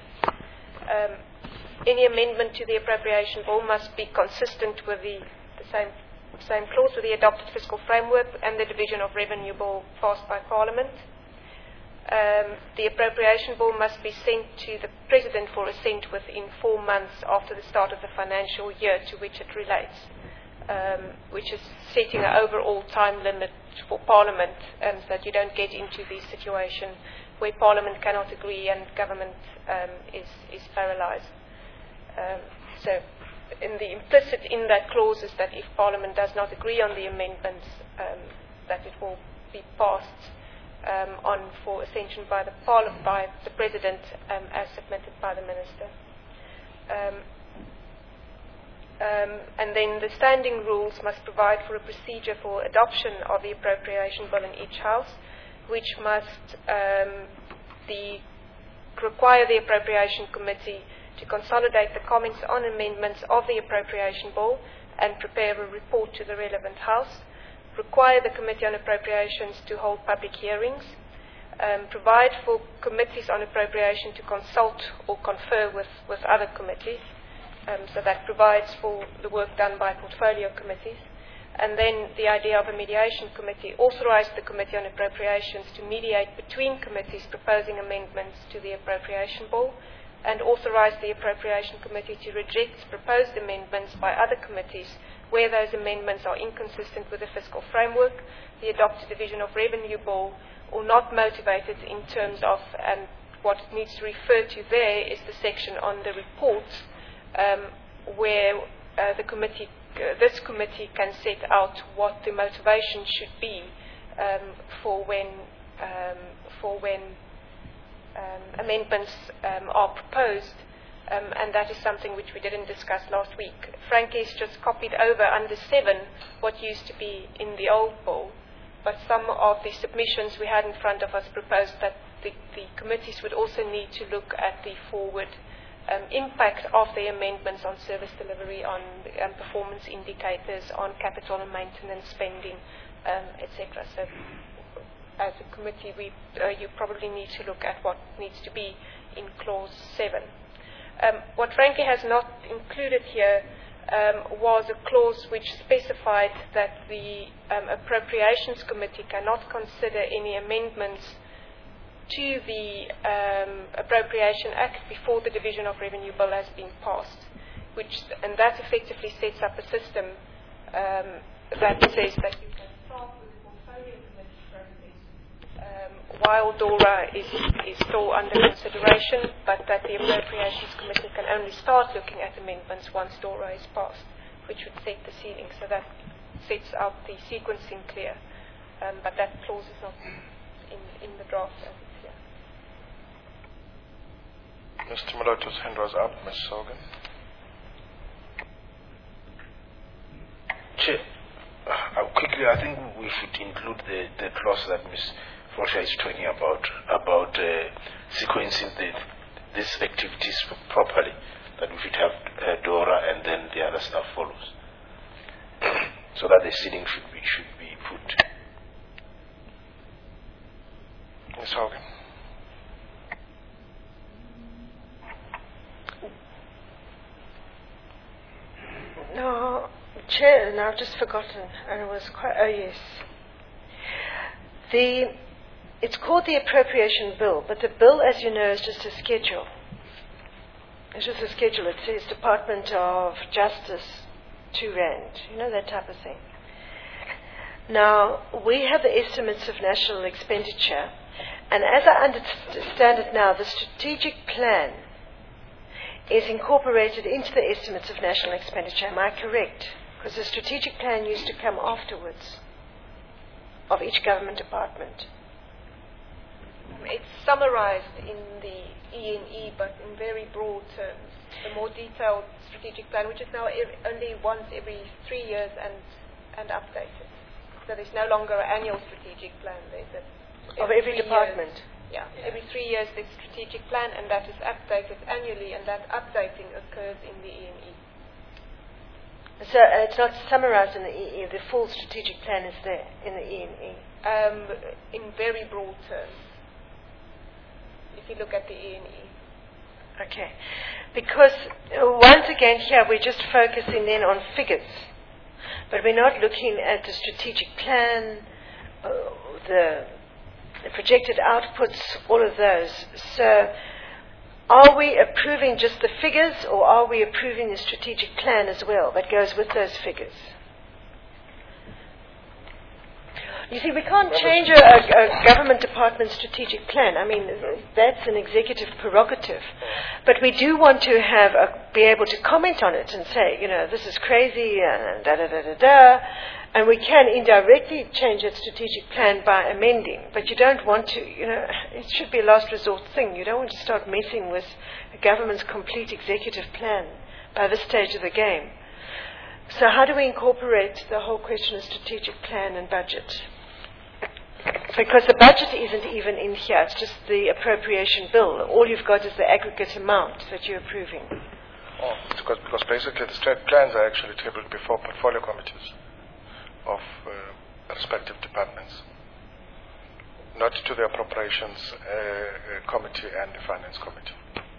Any amendment to the appropriation bill must be consistent with the same clause with the adopted fiscal framework and the division of revenue bill passed by Parliament. The appropriation bill must be sent to the President for assent within 4 months after the start of the financial year to which it relates, which is setting an overall time limit for Parliament so that you don't get into the situation where Parliament cannot agree and government is paralysed. So the implicit in that clause is that if Parliament does not agree on the amendments, that it will be passed on for ascension by the President as submitted by the Minister. And then the standing rules must provide for a procedure for adoption of the appropriation bill in each House, which must require the Appropriation Committee to consolidate the comments on amendments of the appropriation bill and prepare a report to the relevant House, require the Committee on Appropriations to hold public hearings, provide for committees on appropriation to consult or confer with other committees, so that provides for the work done by portfolio committees, and then the idea of a mediation committee authorised the Committee on Appropriations to mediate between committees proposing amendments to the appropriation bill, and authorise the Appropriation Committee to reject proposed amendments by other committees where those amendments are inconsistent with the fiscal framework, the adopted division of revenue bill, or not motivated in terms of, and what it needs to refer to there is the section on the reports where this committee can set out what the motivation should be for when amendments are proposed, and that is something which we didn't discuss last week. Frankie's just copied over under 7 what used to be in the old bill, but some of the submissions we had in front of us proposed that the committees would also need to look at the forward impact of the amendments on service delivery, on performance indicators, on capital and maintenance spending, etc. So as a committee, you probably need to look at what needs to be in clause 7. What Frankie has not included here was a clause which specified that the Appropriations Committee cannot consider any amendments to the Appropriation Act before the Division of Revenue Bill has been passed, and that effectively sets up a system that says that you can start with the portfolio committee process while DORA is still under consideration, but that the Appropriations Committee can only start looking at amendments once DORA is passed, which would set the ceiling. So that sets out the sequencing clear, but that clause is not in the draft as it's here. Mr. Mulato's hand was up. Ms. Sorgan. Chair, quickly, I think we should include the clause that Ms. Fosha is talking about sequencing these activities properly. that we should have DORA and then the other stuff follows. So that the ceiling should be put. Ms. Hogan. No, Chair, and I've just forgotten, and it was quite, oh yes. It's called the appropriation bill, but the bill, as you know, is just a schedule. It's just a schedule. It says Department of Justice, 2 rand, you know, that type of thing. Now, we have the estimates of national expenditure, and as I understand it now, the strategic plan is incorporated into the estimates of national expenditure. Am I correct? Because the strategic plan used to come afterwards of each government department. It's summarized in the E&E, but in very broad terms. The more detailed strategic plan, which is now only once every 3 years and updated. So there's no longer an annual strategic plan. There's of every department? Every 3 years there's a strategic plan, and that is updated annually, and that updating occurs in the E&E. So it's not summarized in the E&E, the full strategic plan is there in the E&E? In very broad terms, if you look at the E&E. Okay. Because once again here we're just focusing then on figures, but we're not looking at the strategic plan, the projected outputs, all of those. So are we approving just the figures, or are we approving the strategic plan as well that goes with those figures? You see, we can't change a government department's strategic plan. I mean, that's an executive prerogative. But we do want to be able to comment on it and say, you know, this is crazy, da-da-da-da-da. And we can indirectly change that strategic plan by amending. But you don't want to, you know, it should be a last resort thing. You don't want to start messing with the government's complete executive plan by this stage of the game. So how do we incorporate the whole question of strategic plan and budget? Because the budget isn't even in here, it's just the appropriation bill. All you've got is the aggregate amount that you're approving. Oh, because basically the state plans are actually tabled before portfolio committees of respective departments, not to the appropriations committee and the finance committee.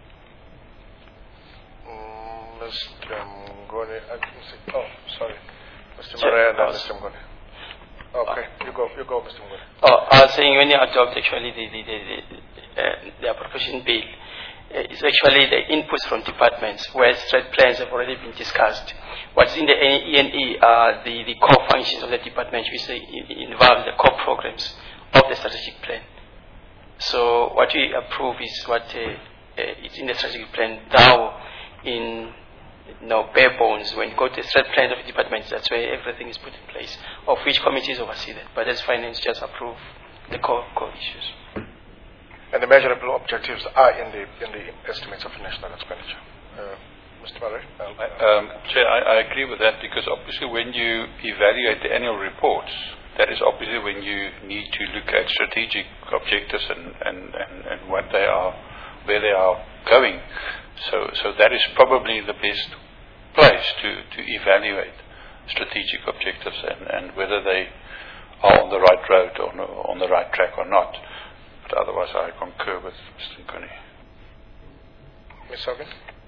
Mr. Mngoni, oh, sorry, Mr. Marais and then Mr. Mngoni. Okay, you go, Mr. Mngoni. Oh, I was saying when you adopt actually the appropriation bill, it's actually the inputs from departments where straight plans have already been discussed. What's in the E&E are the core functions of the department, which involve the core programs of the strategic plan. So what we approve is what is in the strategic plan. Now, in bare bones, when you go to the straight plans of the departments, that's where everything is put in place, of which committees oversee that. But as finance, just approve the core issues. And the measurable objectives are in the estimates of national expenditure. Mr. Marais? Chair, I agree with that, because obviously when you evaluate the annual reports, that is obviously when you need to look at strategic objectives and what they are, where they are going. So that is probably the best place to evaluate strategic objectives and whether they are on the right road or on the right track or not. But otherwise, I concur with Mr. Mngoni. Ms. Hogan?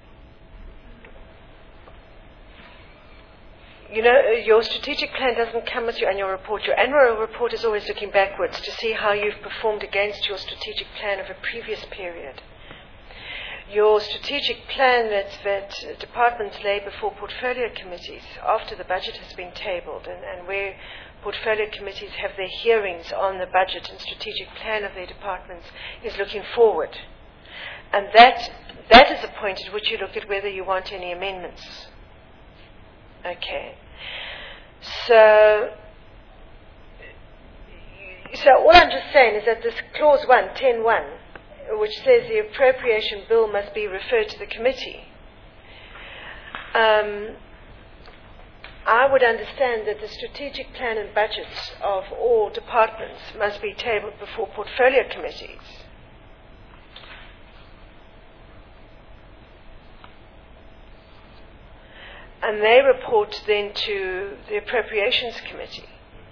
You know, your strategic plan doesn't come with your annual report. Your annual report is always looking backwards to see how you've performed against your strategic plan of a previous period. Your strategic plan that departments lay before portfolio committees after the budget has been tabled and where portfolio committees have their hearings on the budget and strategic plan of their departments is looking forward. And that is the point at which you look at whether you want any amendments. Okay. So all I'm just saying is that this clause 1, 10.1, which says the appropriation bill must be referred to the committee, I would understand that the strategic plan and budgets of all departments must be tabled before portfolio committees. and they report then to the Appropriations Committee.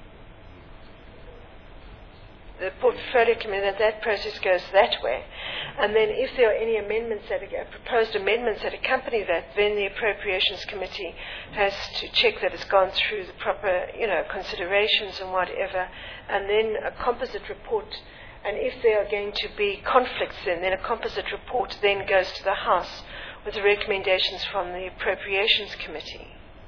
The Portfolio Committee, that process goes that way. And then if there are any amendments proposed amendments that accompany that, then the Appropriations Committee has to check that it's gone through the proper, considerations and whatever, and then a composite report. And if there are going to be conflicts then a composite report then goes to the House with the recommendations from the Appropriations Committee.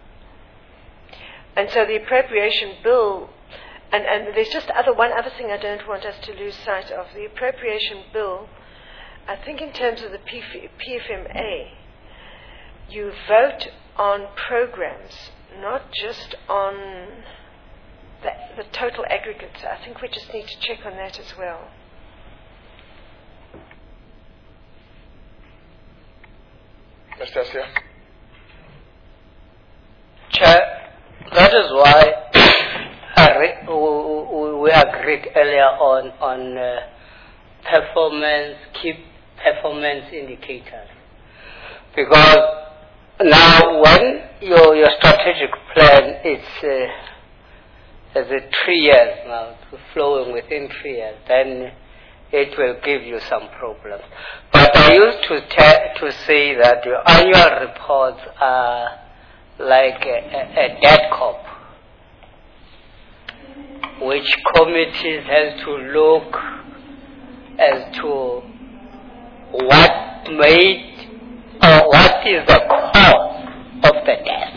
And so the appropriation bill, and there's just one other thing I don't want us to lose sight of. The appropriation bill, I think in terms of the PFMA, you vote on programs, not just on the total aggregate. I think we just need to check on that as well. Mr. Asia. Chair, that is why we agreed earlier on key performance indicators. Because now when your strategic plan is 3 years now, flowing within 3 years, then it will give you some problems. But I used to say that your annual reports are like a dead cop, which committees has to look as to what made or what is the cause of the death.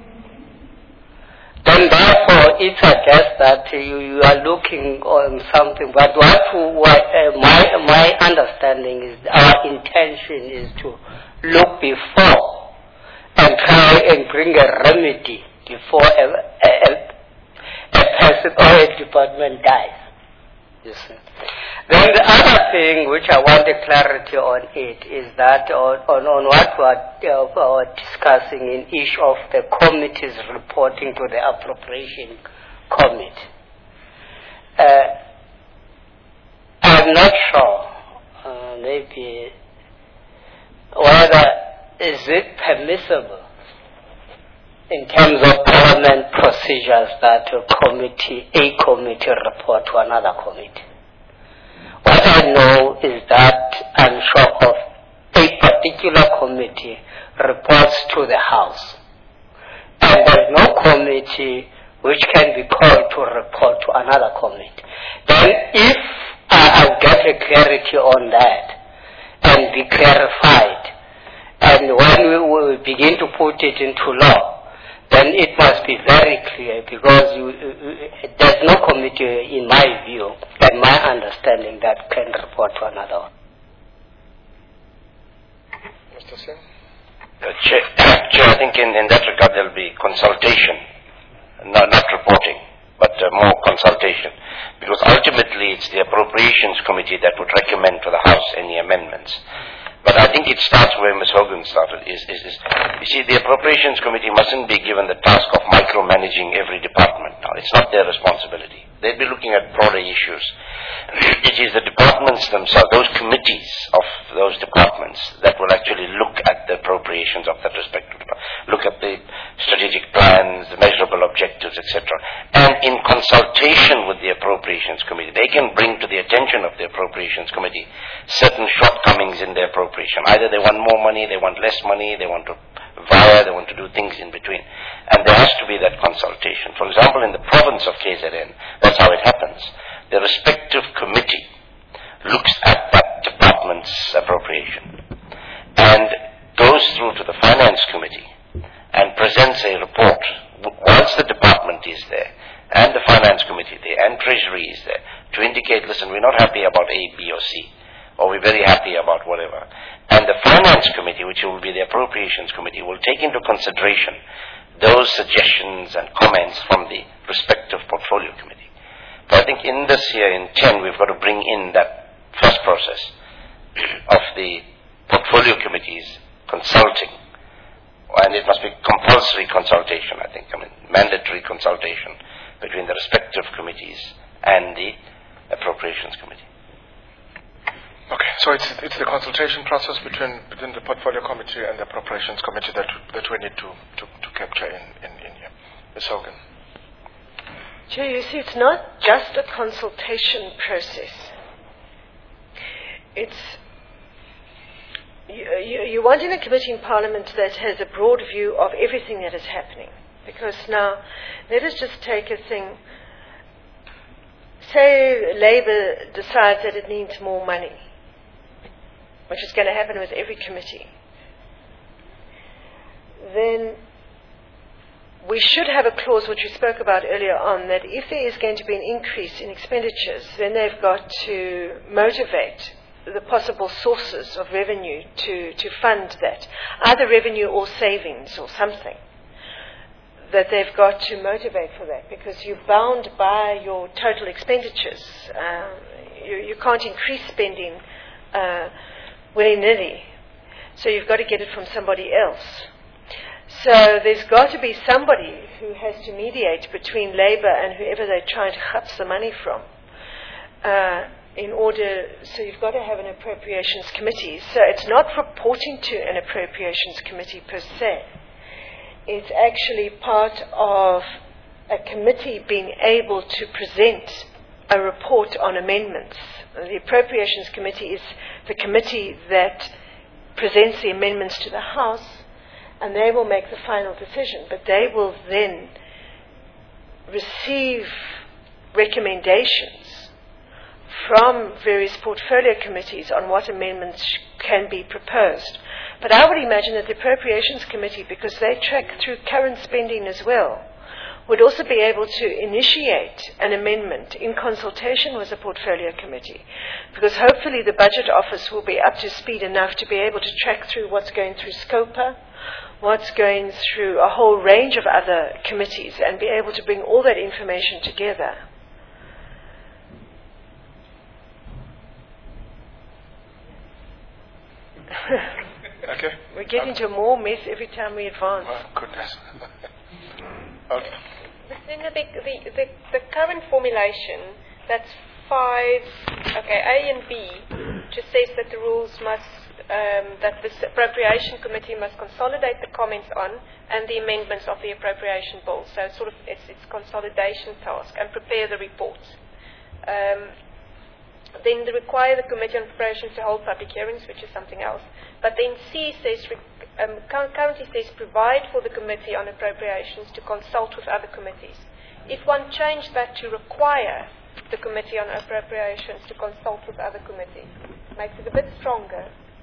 Then therefore it suggests that you are looking on something, but my understanding is our intention is to look before and try and bring a remedy before a person or a department dies. You see. Then the other thing which I wanted clarity on it is that on what we are discussing in each of the committees reporting to the appropriation committee. I'm not sure, maybe whether is it permissible in terms of parliament procedures that a committee report to another committee. What I know is that I'm sure of a particular committee reports to the House. And there's no committee which can be called to report to another committee. Then if I get a clarity on that and be clarified, and when we will begin to put it into law, then it must be very clear, because there's no committee, in my view, and my understanding, that can report to another one. Mr. Singh? Chair, I think in that regard there will be consultation, not reporting, but more consultation, because ultimately it's the Appropriations Committee that would recommend to the House any amendments. But I think it starts where Ms. Hogan started. You see, the Appropriations Committee mustn't be given the task of micromanaging every department. Now, it's not their responsibility. They'd be looking at broader issues. It is the departments themselves, those committees of those departments, that will actually look at the appropriations of that respective department, look at the strategic plans, the measurable objectives, etc. And in consultation with the Appropriations Committee, they can bring to the attention of the Appropriations Committee certain shortcomings in their appropriation. Either they want more money, they want less money, they want to they want to do things in between. And there has to be that consultation. For example, in the province of KZN, that's how it happens. The respective committee looks at that department's appropriation and goes through to the Finance Committee and presents a report once the department is there and the Finance Committee there and Treasury is there to indicate, listen, we're not happy about A, B or C, or we're very happy about whatever. And the Finance Committee, which will be the Appropriations Committee, will take into consideration those suggestions and comments from the respective Portfolio Committee. But I think in this year, in 10, we've got to bring in that first process of the Portfolio Committees consulting. And it must be compulsory consultation, I think. Mandatory consultation between the respective committees and the Appropriations Committee. Okay, so it's the consultation process between the portfolio committee and the appropriations committee that we need to capture in here. Ms. Hogan. Chair, you see, it's not just a consultation process. It's you want in a committee in Parliament that has a broad view of everything that is happening. Because now, let us just take a thing. Say Labour decides that it needs more money, which is going to happen with every committee. Then we should have a clause which we spoke about earlier on, that if there is going to be an increase in expenditures, then they've got to motivate the possible sources of revenue to fund that, either revenue or savings or something, that they've got to motivate for that, because you're bound by your total expenditures. You can't increase spending willy-nilly, so you've got to get it from somebody else. So there's got to be somebody who has to mediate between Labour and whoever they're trying to hups the money from. So you've got to have an appropriations committee. So it's not reporting to an appropriations committee per se. It's actually part of a committee being able to present a report on amendments. The appropriations committee is the committee that presents the amendments to the House, and they will make the final decision. But they will then receive recommendations from various portfolio committees on what amendments can be proposed. But I would imagine that the Appropriations Committee, because they track through current spending as well, would also be able to initiate an amendment in consultation with the Portfolio Committee, because hopefully the Budget Office will be up to speed enough to be able to track through what's going through SCOPA, what's going through a whole range of other committees, and be able to bring all that information together. Okay. We're getting to more mess every time we advance. Oh, goodness. Okay. The current formulation, that's 5, A and B, just says that the rules must, that the Appropriation Committee must consolidate the comments on and the amendments of the appropriation bill. So it's consolidation task, and prepare the reports. Then they require the Committee on Appropriations to hold public hearings, which is something else. But then C says, currently says, provide for the Committee on Appropriations to consult with other committees. If one changed that to require the Committee on Appropriations to consult with other committees, makes it a bit stronger.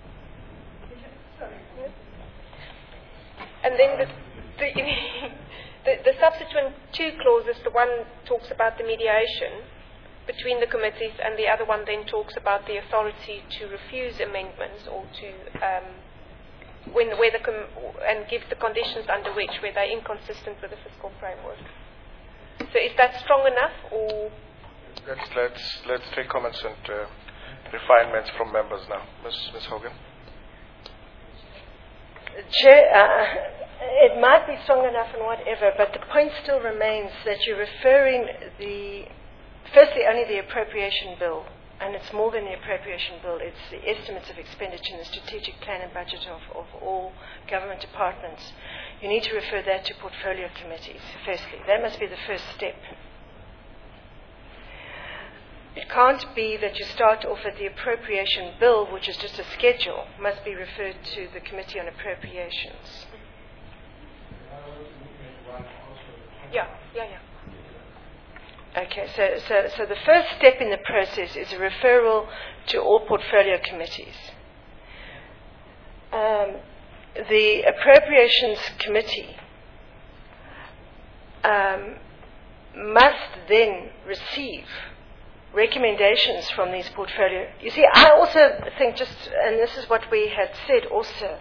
And then the subsequent 2 clauses, the one talks about the mediation between the committees, and the other one then talks about the authority to refuse amendments or to and give the conditions under which where they're inconsistent with the fiscal framework. So is that strong enough, or? Let's take comments and refinements from members now. Ms. Hogan. Chair, it might be strong enough and whatever, but the point still remains that you're referring firstly, only the appropriation bill, and it's more than the appropriation bill, it's the estimates of expenditure in the strategic plan and budget of all government departments. You need to refer that to portfolio committees, firstly. That must be the first step. It can't be that you start off at the appropriation bill, which is just a schedule, must be referred to the Committee on Appropriations. Yeah. Okay, so the first step in the process is a referral to all portfolio committees. The Appropriations Committee must then receive recommendations from these portfolio. You see, I also think and this is what we had said also,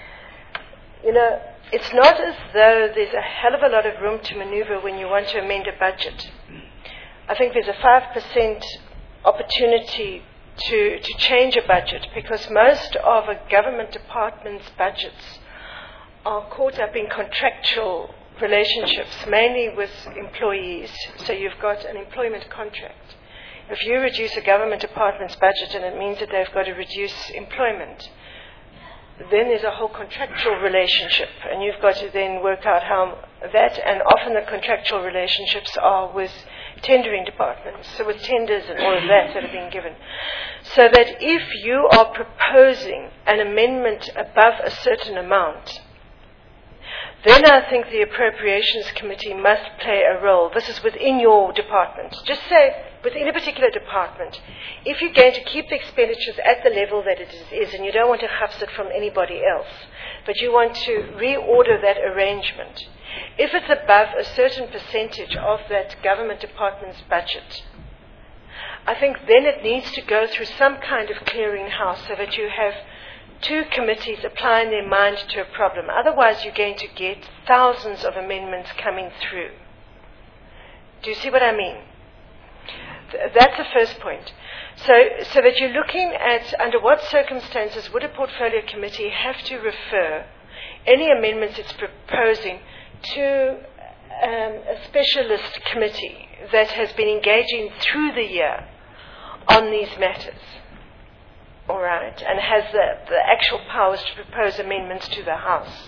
it's not as though there's a hell of a lot of room to maneuver when you want to amend a budget. I think there's a 5% opportunity to change a budget, because most of a government department's budgets are caught up in contractual relationships, mainly with employees. So you've got an employment contract. if you reduce a government department's budget and it means that they've got to reduce employment, then there's a whole contractual relationship, and you've got to then work out how that, and often the contractual relationships are with tendering departments, so with tenders and all of that that are being given. So that if you are proposing an amendment above a certain amount, then I think the Appropriations Committee must play a role. This is within your department. Just say, within a particular department, if you're going to keep the expenditures at the level that it is, and you don't want to hafs it from anybody else, but you want to reorder that arrangement, if it's above a certain percentage of that government department's budget, I think then it needs to go through some kind of clearinghouse so that you have two committees applying their mind to a problem. Otherwise, you're going to get thousands of amendments coming through. Do you see what I mean? That's the first point. So that you're looking at under what circumstances would a portfolio committee have to refer any amendments it's proposing to a specialist committee that has been engaging through the year on these matters. All right, and has the actual powers to propose amendments to the House.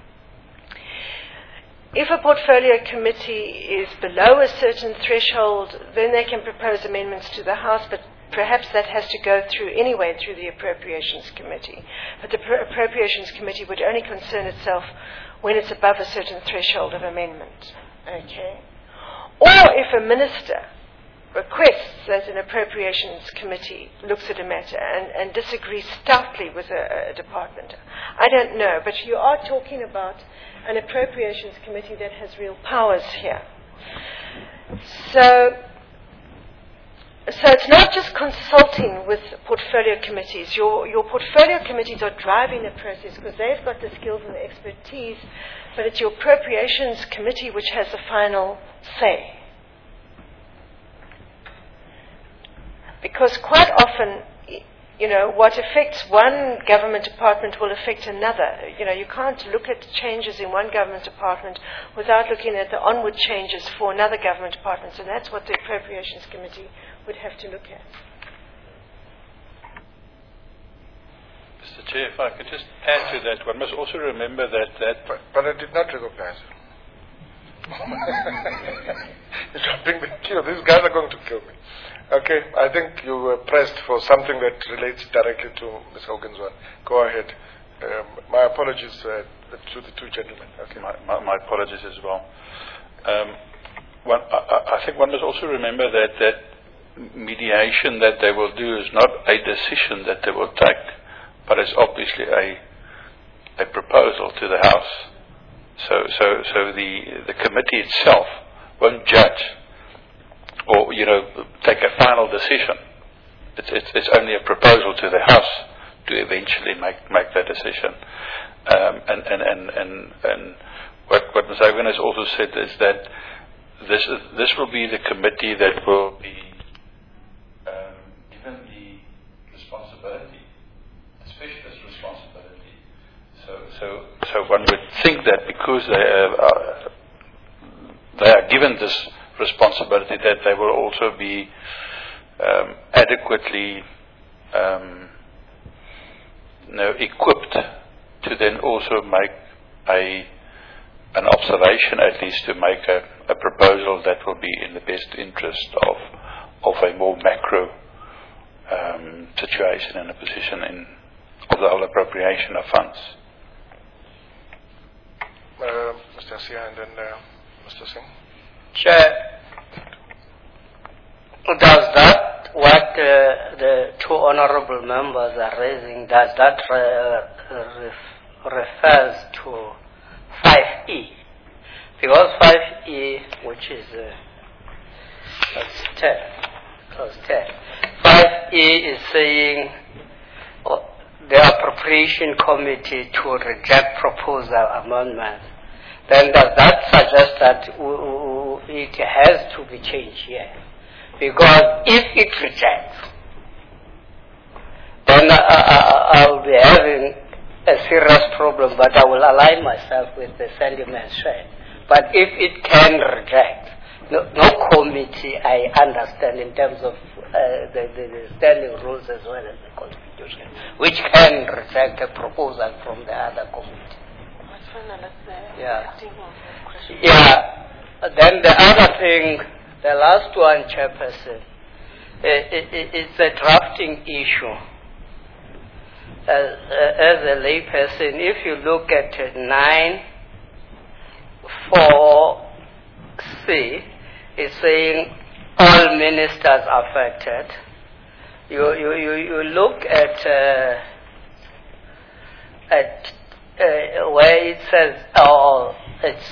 If a portfolio committee is below a certain threshold, then they can propose amendments to the House, but perhaps that has to go through anyway through the Appropriations Committee. But the Appropriations Committee would only concern itself when it's above a certain threshold of amendment. Okay? Or if a minister requests that an Appropriations Committee looks at a matter and disagrees stoutly with a department. I don't know, but you are talking about an Appropriations Committee that has real powers here. So it's not just consulting with portfolio committees. Your portfolio committees are driving the process because they've got the skills and the expertise, but it's your Appropriations Committee which has the final say. Because quite often, what affects one government department will affect another. You can't look at changes in one government department without looking at the onward changes for another government department. So that's what the Appropriations Committee would have to look at. Mr. Chair, if I could just add to that, one must also remember that... But I did not recognize him. These guys are going to kill me. Okay, I think you were pressed for something that relates directly to Ms. Hogan's one. Go ahead. My apologies to the two gentlemen. Okay. My apologies as well. I think one must also remember that mediation that they will do is not a decision that they will take, but it's obviously a proposal to the House. So the committee itself won't judge or take a final decision. It's only a proposal to the House to eventually make that decision. And what Ms. Hogan has also said is that this will be the committee that will be given the responsibility, the specialist responsibility. So one would think that because they are given this responsibility, that they will also be adequately equipped to then also make an observation, at least to make a proposal that will be in the best interest of a more macro situation and a position of the whole appropriation of funds. Mr. Sia and then Mr. Singh. Chair, does that, what the two honorable members are raising, does that refers to 5E? Because 5E, which is clause 10, 5E is saying the appropriation committee to reject proposal amendments. Then does that suggest that it has to be changed here? Because if it rejects, then I'll be having a serious problem, but I will align myself with the sentiments shared. But if it can reject, no committee, I understand, in terms of the standing rules as well as the Constitution, which can reject a proposal from the other committee. Yeah. Yeah. Then the other thing, the last one, Chairperson, it's a drafting issue. As a layperson, if you look at 9(4)(c), it's saying all ministers affected. You look at where it says, it's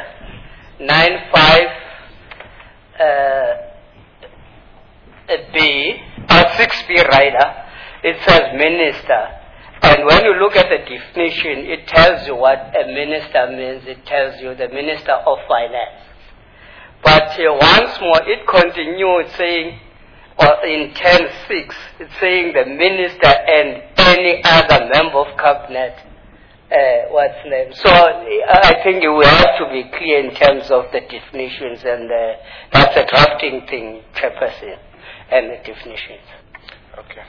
6B rather. It says minister. And when you look at the definition, it tells you what a minister means. It tells you the Minister of Finance. But once more, it continues saying, or in 10.6, it's saying the minister and any other member of cabinet, what's name. So I think we have to be clear in terms of the definitions, and that's a drafting thing, Chairperson, and the definitions. Okay.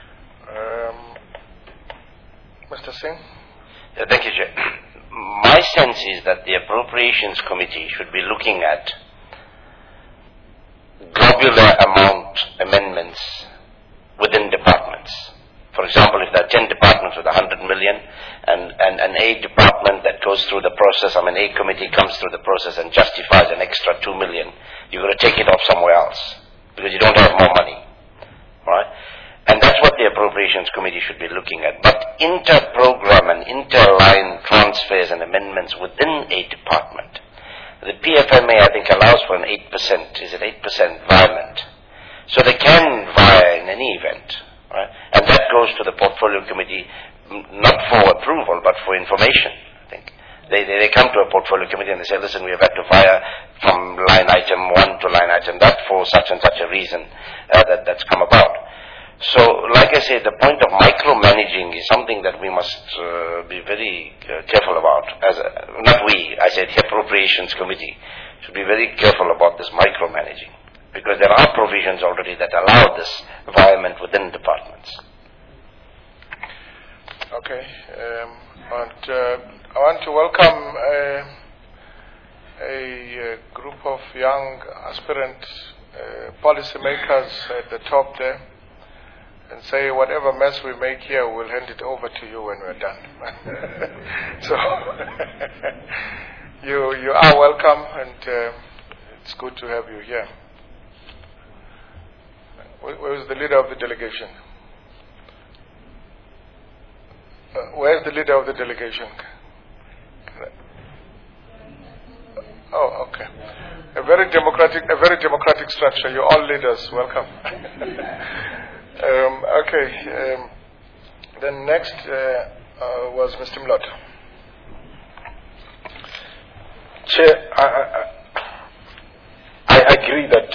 Mr. Singh? Thank you, Chair. My sense is that the Appropriations Committee should be looking at globular amount amendments within departments. For example, if there are 10 departments with 100 million and an A department that goes through the process, A committee comes through the process and justifies an extra 2 million, you're going to take it off somewhere else because you don't have more money. Right? And that's what the Appropriations Committee should be looking at. But inter-program and inter-line transfers and amendments within a department, the PFMA, I think, allows for an 8%, is it 8% violent? So they can via in any event, right? And that goes to the Portfolio Committee, not for approval, but for information, I think. They come to a Portfolio Committee and they say, listen, we have had to via from line item 1 to line item that for such and such a reason that's come about. So, like I say, the point of micromanaging is something that we must be very careful about. I said the Appropriations Committee should be very careful about this micromanaging, because there are provisions already that allow this environment within departments. Okay. And I want to welcome a group of young aspirant policymakers at the top there, and say whatever mess we make here, we'll hand it over to you when we're done. So you are welcome, and it's good to have you here. Where's the leader of the delegation? Where's the leader of the delegation? Oh, okay. A very democratic structure. You're all leaders. Welcome. Okay. Then next was Mr. Mlotha. Chair, I agree that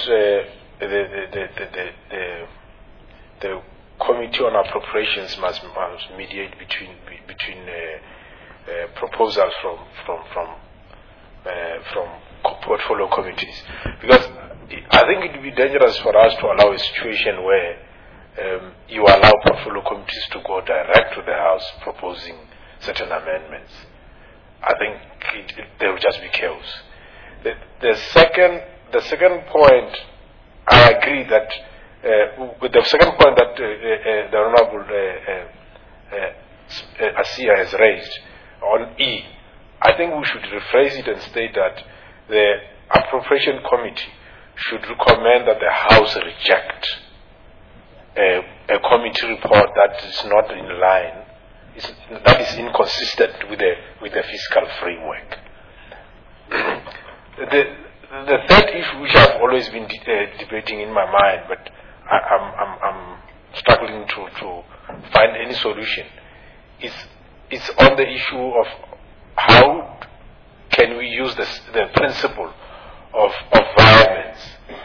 the Committee on Appropriations must mediate between proposals from portfolio committees, because I think it would be dangerous for us to allow a situation where you allow portfolio committees to go direct to the House proposing certain amendments. I think there will just be chaos. The second point, I agree that with the second point that the Honourable Asia has raised on E, I think we should rephrase it and state that the Appropriation Committee should recommend that the House reject a committee report that is not in line, that is inconsistent with the fiscal framework. The third issue, which I've always been debating in my mind, but I'm struggling to find any solution, is on the issue of how can we use the principle of violence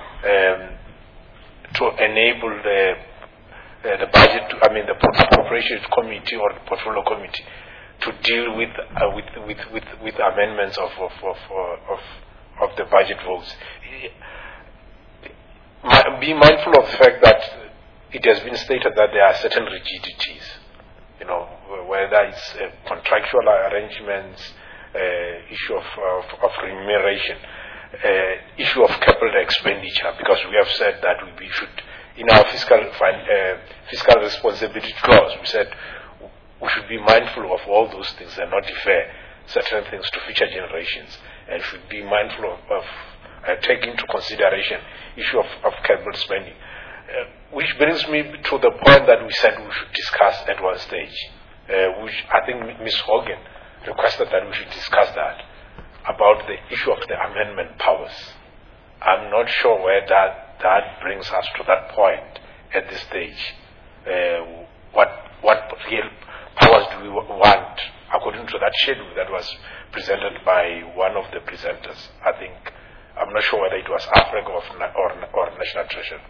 to enable the budget, the Appropriations Committee or the Portfolio Committee to deal with amendments of the budget votes. be mindful of the fact that it has been stated that there are certain rigidities, whether it's contractual arrangements, issue of remuneration, issue of capital expenditure, because we have said that we should, in our fiscal responsibility clause, we said we should be mindful of all those things and not defer certain things to future generations, and should be mindful of taking into consideration issue of capital spending. Which brings me to the point that we said we should discuss at one stage, which I think Ms. Hogan requested that we should discuss that, about the issue of the amendment powers. I'm not sure where that brings us to that point at this stage. What real powers do we want according to that schedule that was presented by one of the presenters? I'm not sure whether it was Africa or National Treasury.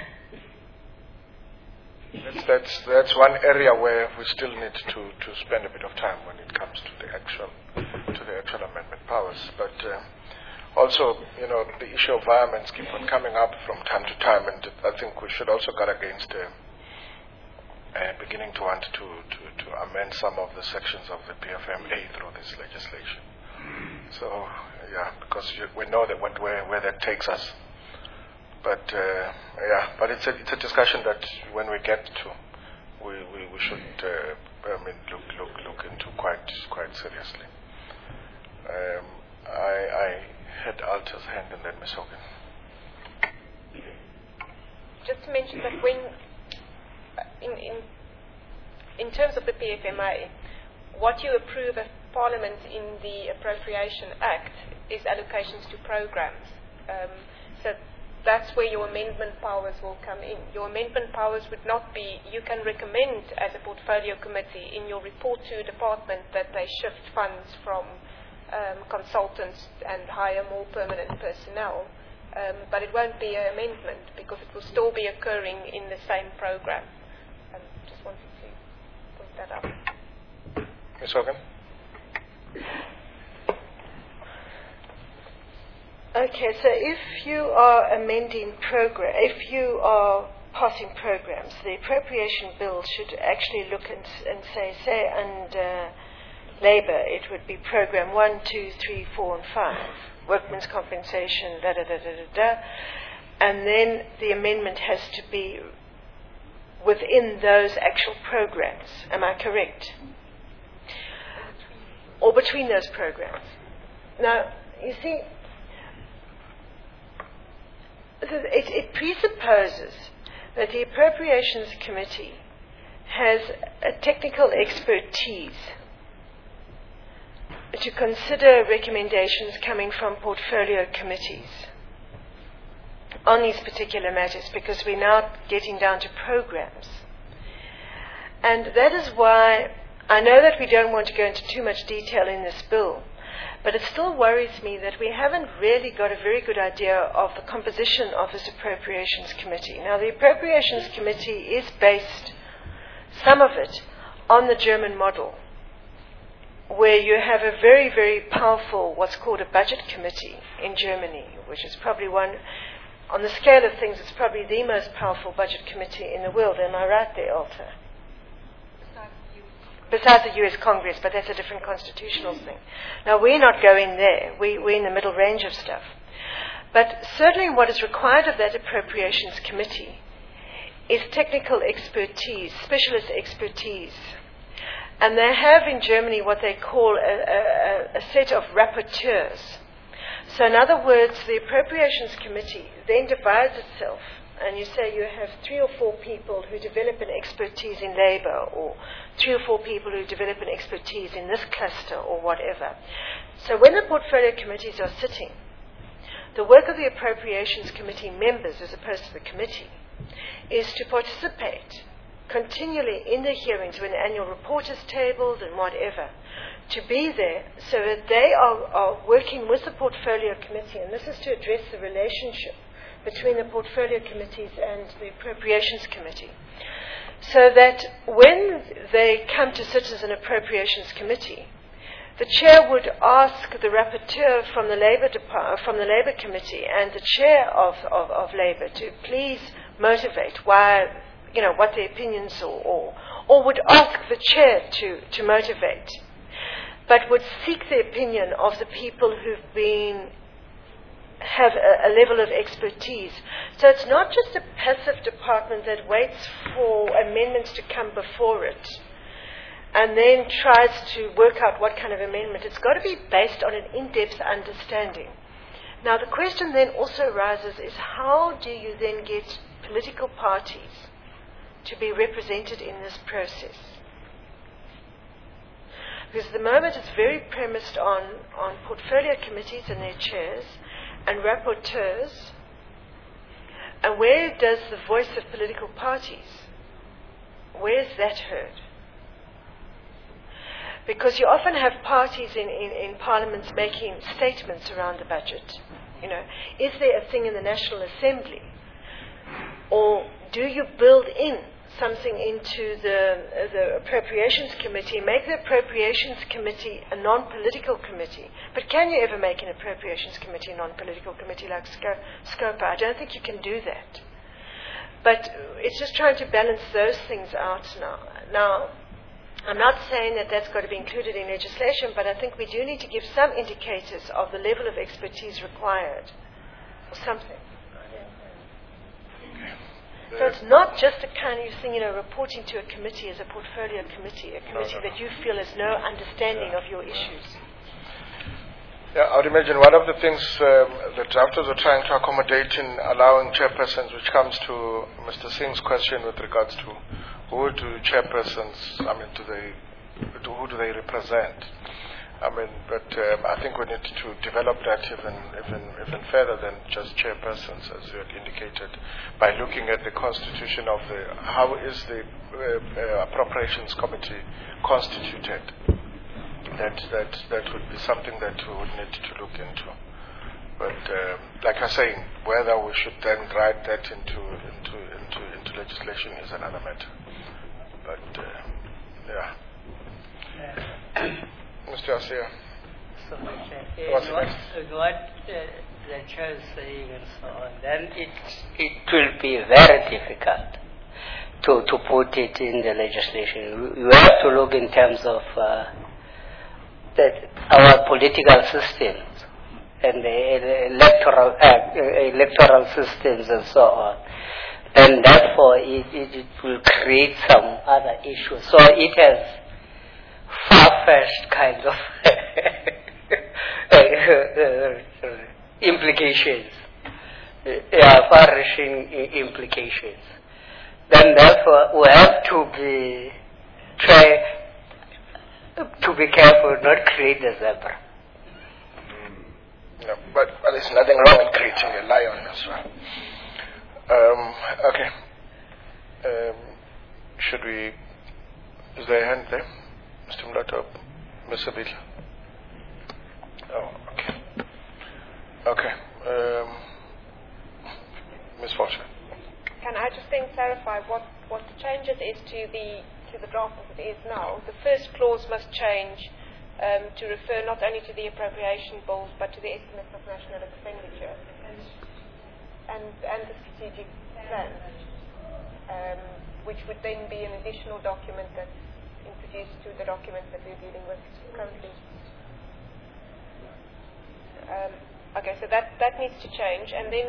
That's one area where we still need to spend a bit of time when it comes to the actual amendment powers. But also, the issue of environments keep on coming up from time to time, and I think we should also guard against beginning to want to amend some of the sections of the PFMA through this legislation. So, because we know that where that takes us. But but it's a discussion that when we get to, we should look into quite seriously. I had Alta's hand and then Ms. Hogan. Just to mention that when in terms of the PFMA, what you approve as Parliament in the Appropriation Act is allocations to programs. So that's where your amendment powers will come in. Your amendment powers would not be, you can recommend as a portfolio committee in your report to a department that they shift funds from consultants and hire more permanent personnel, but it won't be an amendment because it will still be occurring in the same program. Just wanted to point that out. Ms. Hogan? Okay, so if you are amending if you are passing programs, the appropriation bill should actually look and say under Labour, it would be program 1, 2, 3, 4, and 5, workmen's compensation, and then the amendment has to be within those actual programs. Am I correct? Or between those programs. Now, you see, it presupposes that the Appropriations Committee has a technical expertise to consider recommendations coming from portfolio committees on these particular matters, because we're now getting down to programs. And that is why I know that we don't want to go into too much detail in this bill, but it still worries me that we haven't really got a very good idea of the composition of this Appropriations Committee. Now, the Appropriations Committee is based, some of it, on the German model, where you have a very, very powerful, what's called a budget committee in Germany, which is probably one, on the scale of things, it's probably the most powerful budget committee in the world. Am I right there, Alta? Besides the US Congress, but that's a different constitutional thing. Now, we're not going there. We're in the middle range of stuff. But certainly what is required of that Appropriations Committee is technical expertise, specialist expertise. And they have in Germany what they call a set of rapporteurs. So in other words, the Appropriations Committee then divides itself, and you say you have 3 or 4 people who develop an expertise in labour, or 3 or 4 people who develop an expertise in this cluster, or whatever. So when the portfolio committees are sitting, the work of the Appropriations Committee members, as opposed to the committee, is to participate continually in the hearings when the annual report is tabled and whatever, to be there so that they are working with the portfolio committee, and this is to address the relationship between the portfolio committees and the appropriations committee, so that when they come to sit as an appropriations committee, the chair would ask the rapporteur from the Labour Committee and the chair of Labour to please motivate why, what their opinions or would ask the chair to motivate, but would seek the opinion of the people who've have a level of expertise. So it's not just a passive department that waits for amendments to come before it and then tries to work out what kind of amendment. It's got to be based on an in-depth understanding. Now the question then also arises is how do you then get political parties to be represented in this process? Because at the moment it's very premised on portfolio committees and their chairs and rapporteurs. And where does the voice of political parties, where's that heard? Because you often have parties in parliaments making statements around the budget. Is there a thing in the National Assembly? Or do you build in something into the Appropriations Committee, make the Appropriations Committee a non-political committee? But can you ever make an Appropriations Committee a non-political committee like SCOPA? I don't think you can do that. But it's just trying to balance those things out now. Now, I'm not saying that that's got to be included in legislation, but I think we do need to give some indicators of the level of expertise required, or something. So it's not just a kind of thing, reporting to a committee as a portfolio committee, a committee that you feel has no understanding of your issues. Yeah, I would imagine one of the things the drafters are trying to accommodate in allowing chairpersons, which comes to Mr. Singh's question with regards to who do chairpersons, who do they represent? But I think we need to develop that even further than just chairpersons, as you had indicated, by looking at the constitution of how is the appropriations committee constituted. That would be something that we would need to look into. But like I was saying, whether we should then write that into legislation is another matter. But Mr. Asiya. So much. What the chair is saying and so on, then it will be very difficult to put it in the legislation. You have to look in terms of our political systems and the electoral systems and so on. And therefore it will create some other issues. So it has far-fetched kind of implications, far-reaching implications. Then therefore we have to be careful not create a zebra. No, but there's nothing wrong with creating a lion as well. Okay. Should we? Is there a hand there? Mr. Mlata, Mr. Bidla. Oh, okay. Okay. Ms. Foster. Can I just then clarify what the changes is to the draft as it is now? The first clause must change to refer not only to the appropriation bills but to the estimates of national expenditure and the strategic plan, which would then be an additional document that's introduced to the document that we're dealing with currently. Okay, so that needs to change, and then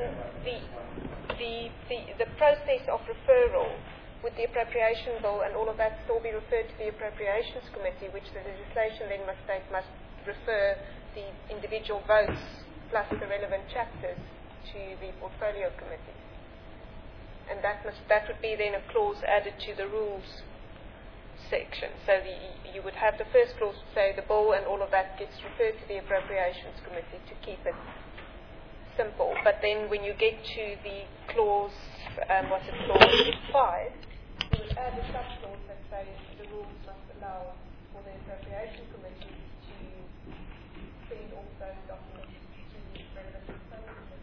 the process of referral with the appropriation bill and all of that still be referred to the Appropriations Committee, which the legislation then must refer the individual votes plus the relevant chapters to the Portfolio Committee. And that would be then a clause added to the rules section. So you would have the first clause to say the bill and all of that gets referred to the Appropriations Committee to keep it simple. But then when you get to the clause, clause 5, you would add a sub-clause that says the rules must allow for the Appropriations Committee to send all those documents to the relevant authorities.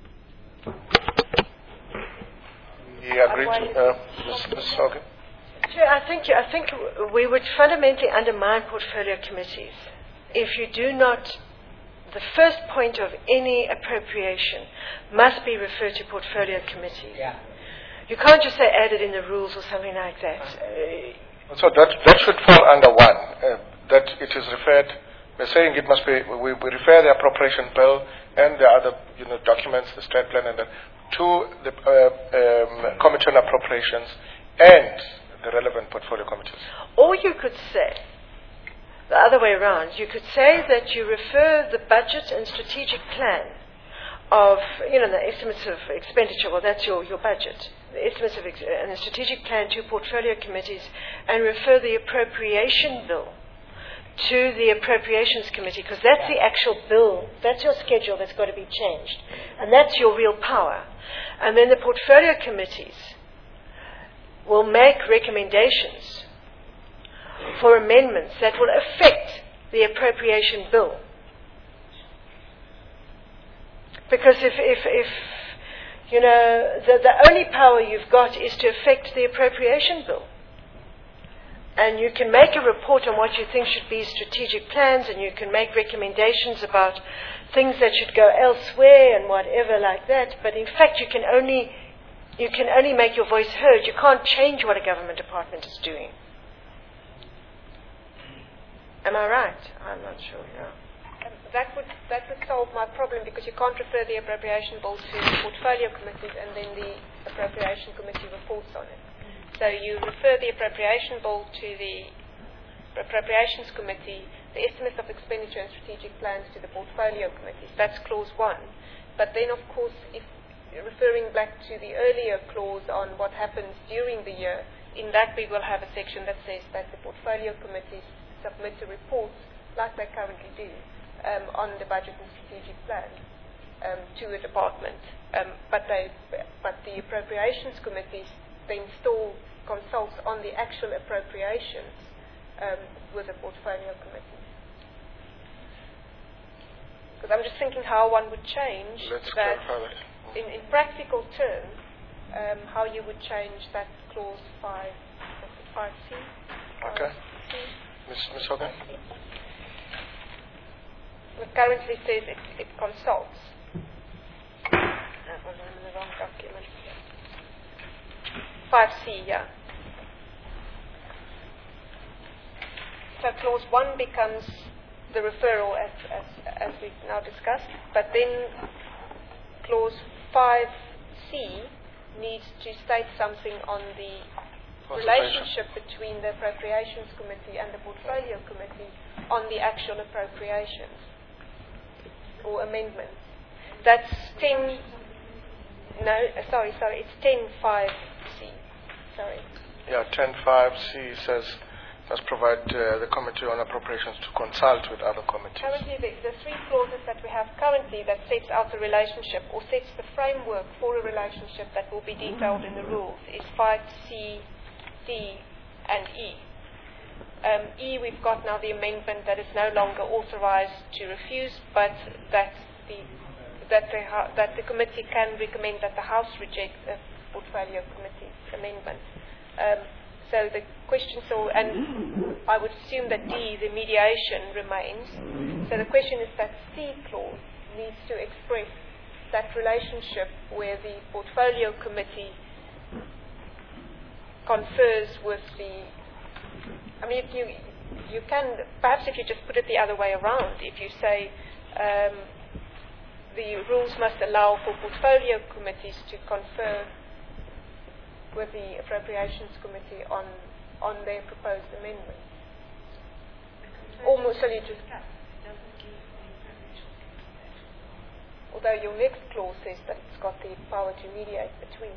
You agree to Ms. Hogan? Sure, I think we would fundamentally undermine portfolio committees if you do not, the first point of any appropriation must be referred to portfolio committee. Yeah. You can't just say add it in the rules or something like that. So that should fall under one, that it is referred. We're saying it must be, we refer the appropriation bill and the other documents, the state plan and that, to the Committee on Appropriations and the relevant portfolio committees. Or you could say, the other way around, you could say that you refer the budget and strategic plan of, the estimates of expenditure, well, that's your budget, the estimates of and the strategic plan to portfolio committees, and refer the appropriation bill to the appropriations committee, because that's the actual bill, that's your schedule that's got to be changed, and that's your real power. And then the portfolio committees will make recommendations for amendments that will affect the appropriation bill. Because if the only power you've got is to affect the appropriation bill. And you can make a report on what you think should be strategic plans, and you can make recommendations about things that should go elsewhere and whatever like that. But in fact, you can only make your voice heard. You can't change what a government department is doing. Am I right? I'm not sure. Yeah. That would solve my problem, because you can't refer the appropriation bill to the portfolio committees and then the appropriation committee reports on it. So you refer the appropriation bill to the appropriations committee, the estimates of expenditure and strategic plans to the portfolio committees. That's clause 1. But then, of course, if referring back to the earlier clause on what happens during the year, in that we will have a section that says that the portfolio committees submit the reports, like they currently do, on the budget and strategic plan to a department. But the appropriations committees then still consults on the actual appropriations with the portfolio committee. Because I'm just thinking how one would change that in practical terms, how you would change that clause 5C. Okay. Ms. Hogan? It currently says it consults. That was in the wrong document. 5C, yeah. So clause 1 becomes the referral as we've now discussed, but then clause 5C needs to state something on the relationship between the appropriations committee and the portfolio committee on the actual appropriations or amendments. That's 10. No, sorry, it's 10.5C. Sorry. Yeah, 10.5C says must provide the Committee on Appropriations to consult with other committees. Currently, the three clauses that we have currently that sets out the relationship or sets the framework for a relationship that will be detailed in the rules is 5C, D, and E. E, we've got now the amendment that is no longer authorized to refuse, but that the committee can recommend that the House reject the portfolio committee's amendment. So the question, and I would assume that D, the mediation, remains. So the question is that C clause needs to express that relationship where the portfolio committee confers with the. I mean, you can perhaps if you just put it the other way around, if you say the rules must allow for portfolio committees to confer with the Appropriations Committee on their proposed amendments. Almost so you just. Although your next clause says that it's got the power to mediate between.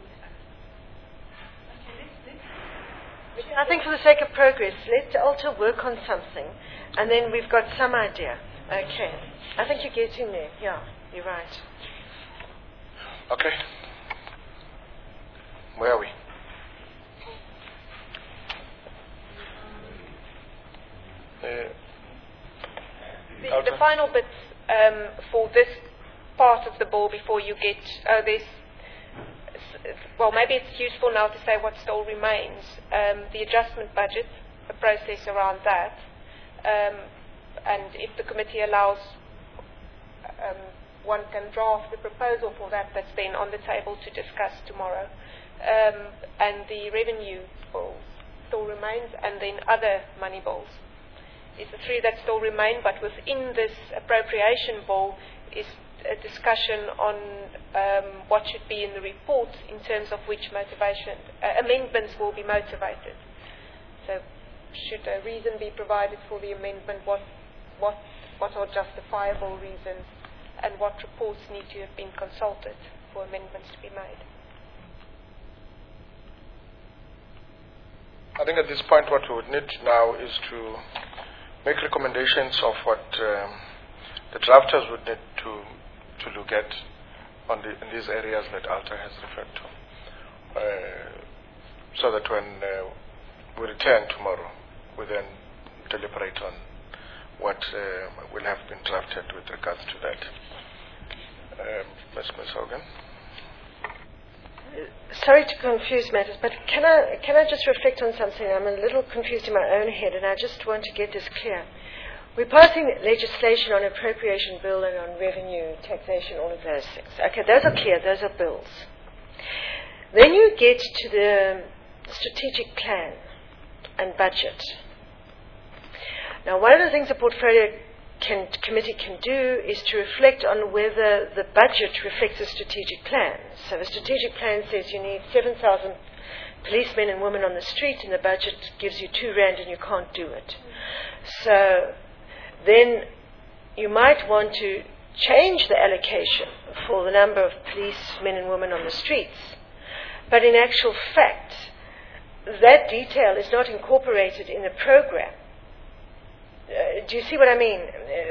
I think for the sake of progress, let Alta work on something, and then we've got some idea. Okay. I think you're getting there. Yeah, you're right. Okay. Where are we? The final bit for this part of the bill before you get this. Well, maybe it's useful now to say what still remains. The adjustment budget, the process around that. and if the committee allows, one can draft the proposal for that that's then on the table to discuss tomorrow. And the revenue bill still remains, and then other money bills is the three that still remain, but within this appropriation bill is a discussion on what should be in the report in terms of which motivation amendments will be motivated. So should a reason be provided for the amendment, what are justifiable reasons, and what reports need to have been consulted for amendments to be made. I think at this point what we would need now is to make recommendations of what the drafters would need to look at in these areas that Alta has referred to, so that when we return tomorrow, we then deliberate on what will have been drafted with regards to that. Ms. Hogan. Sorry to confuse matters, but can I just reflect on something? I'm a little confused in my own head, and I just want to get this clear. We're passing legislation on appropriation bill and on revenue, taxation, all of those things. Okay, those are clear, those are bills. Then you get to the strategic plan and budget. Now, one of the things the portfolio committee can do is to reflect on whether the budget reflects the strategic plan. So the strategic plan says you need 7,000 policemen and women on the street, and the budget gives you R2 and you can't do it. So then you might want to change the allocation for the number of policemen and women on the streets. But in actual fact, that detail is not incorporated in the program. Do you see what I mean?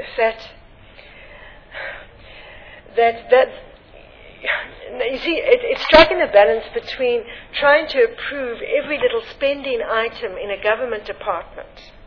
That you see, it's striking a balance between trying to approve every little spending item in a government department.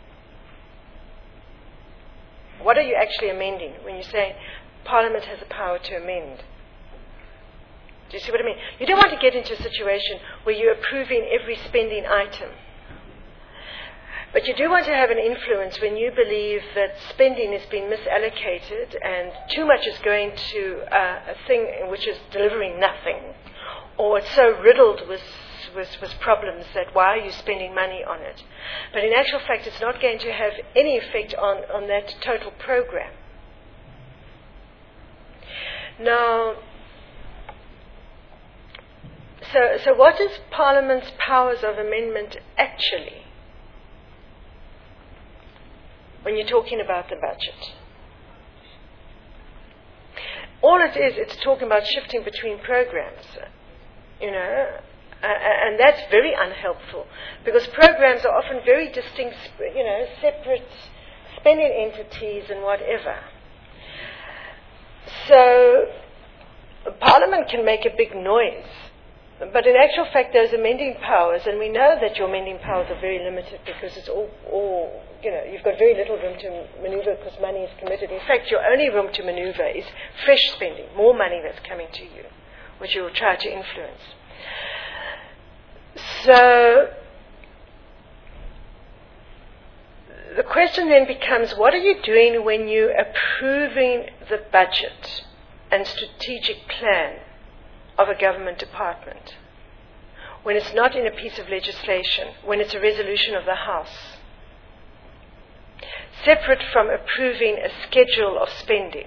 What are you actually amending when you say Parliament has the power to amend? Do you see what I mean? You don't want to get into a situation where you're approving every spending item. But you do want to have an influence when you believe that spending is being misallocated and too much is going to a thing which is delivering nothing, or it's so riddled with problems that why are you spending money on it? But in actual fact, it's not going to have any effect on that total program. Now, so what is Parliament's powers of amendment actually? When you're talking about the budget, all it is, it's talking about shifting between programs, and that's very unhelpful because programs are often very distinct, separate spending entities and whatever. So Parliament can make a big noise, but in actual fact, those amending powers, and we know that your amending powers are very limited because it's all you've got very little room to maneuver because money is committed. In fact, your only room to maneuver is fresh spending, more money that's coming to you, which you will try to influence. So the question then becomes, what are you doing when you're approving the budget and strategic plan of a government department? When it's not in a piece of legislation, when it's a resolution of the House, separate from approving a schedule of spending.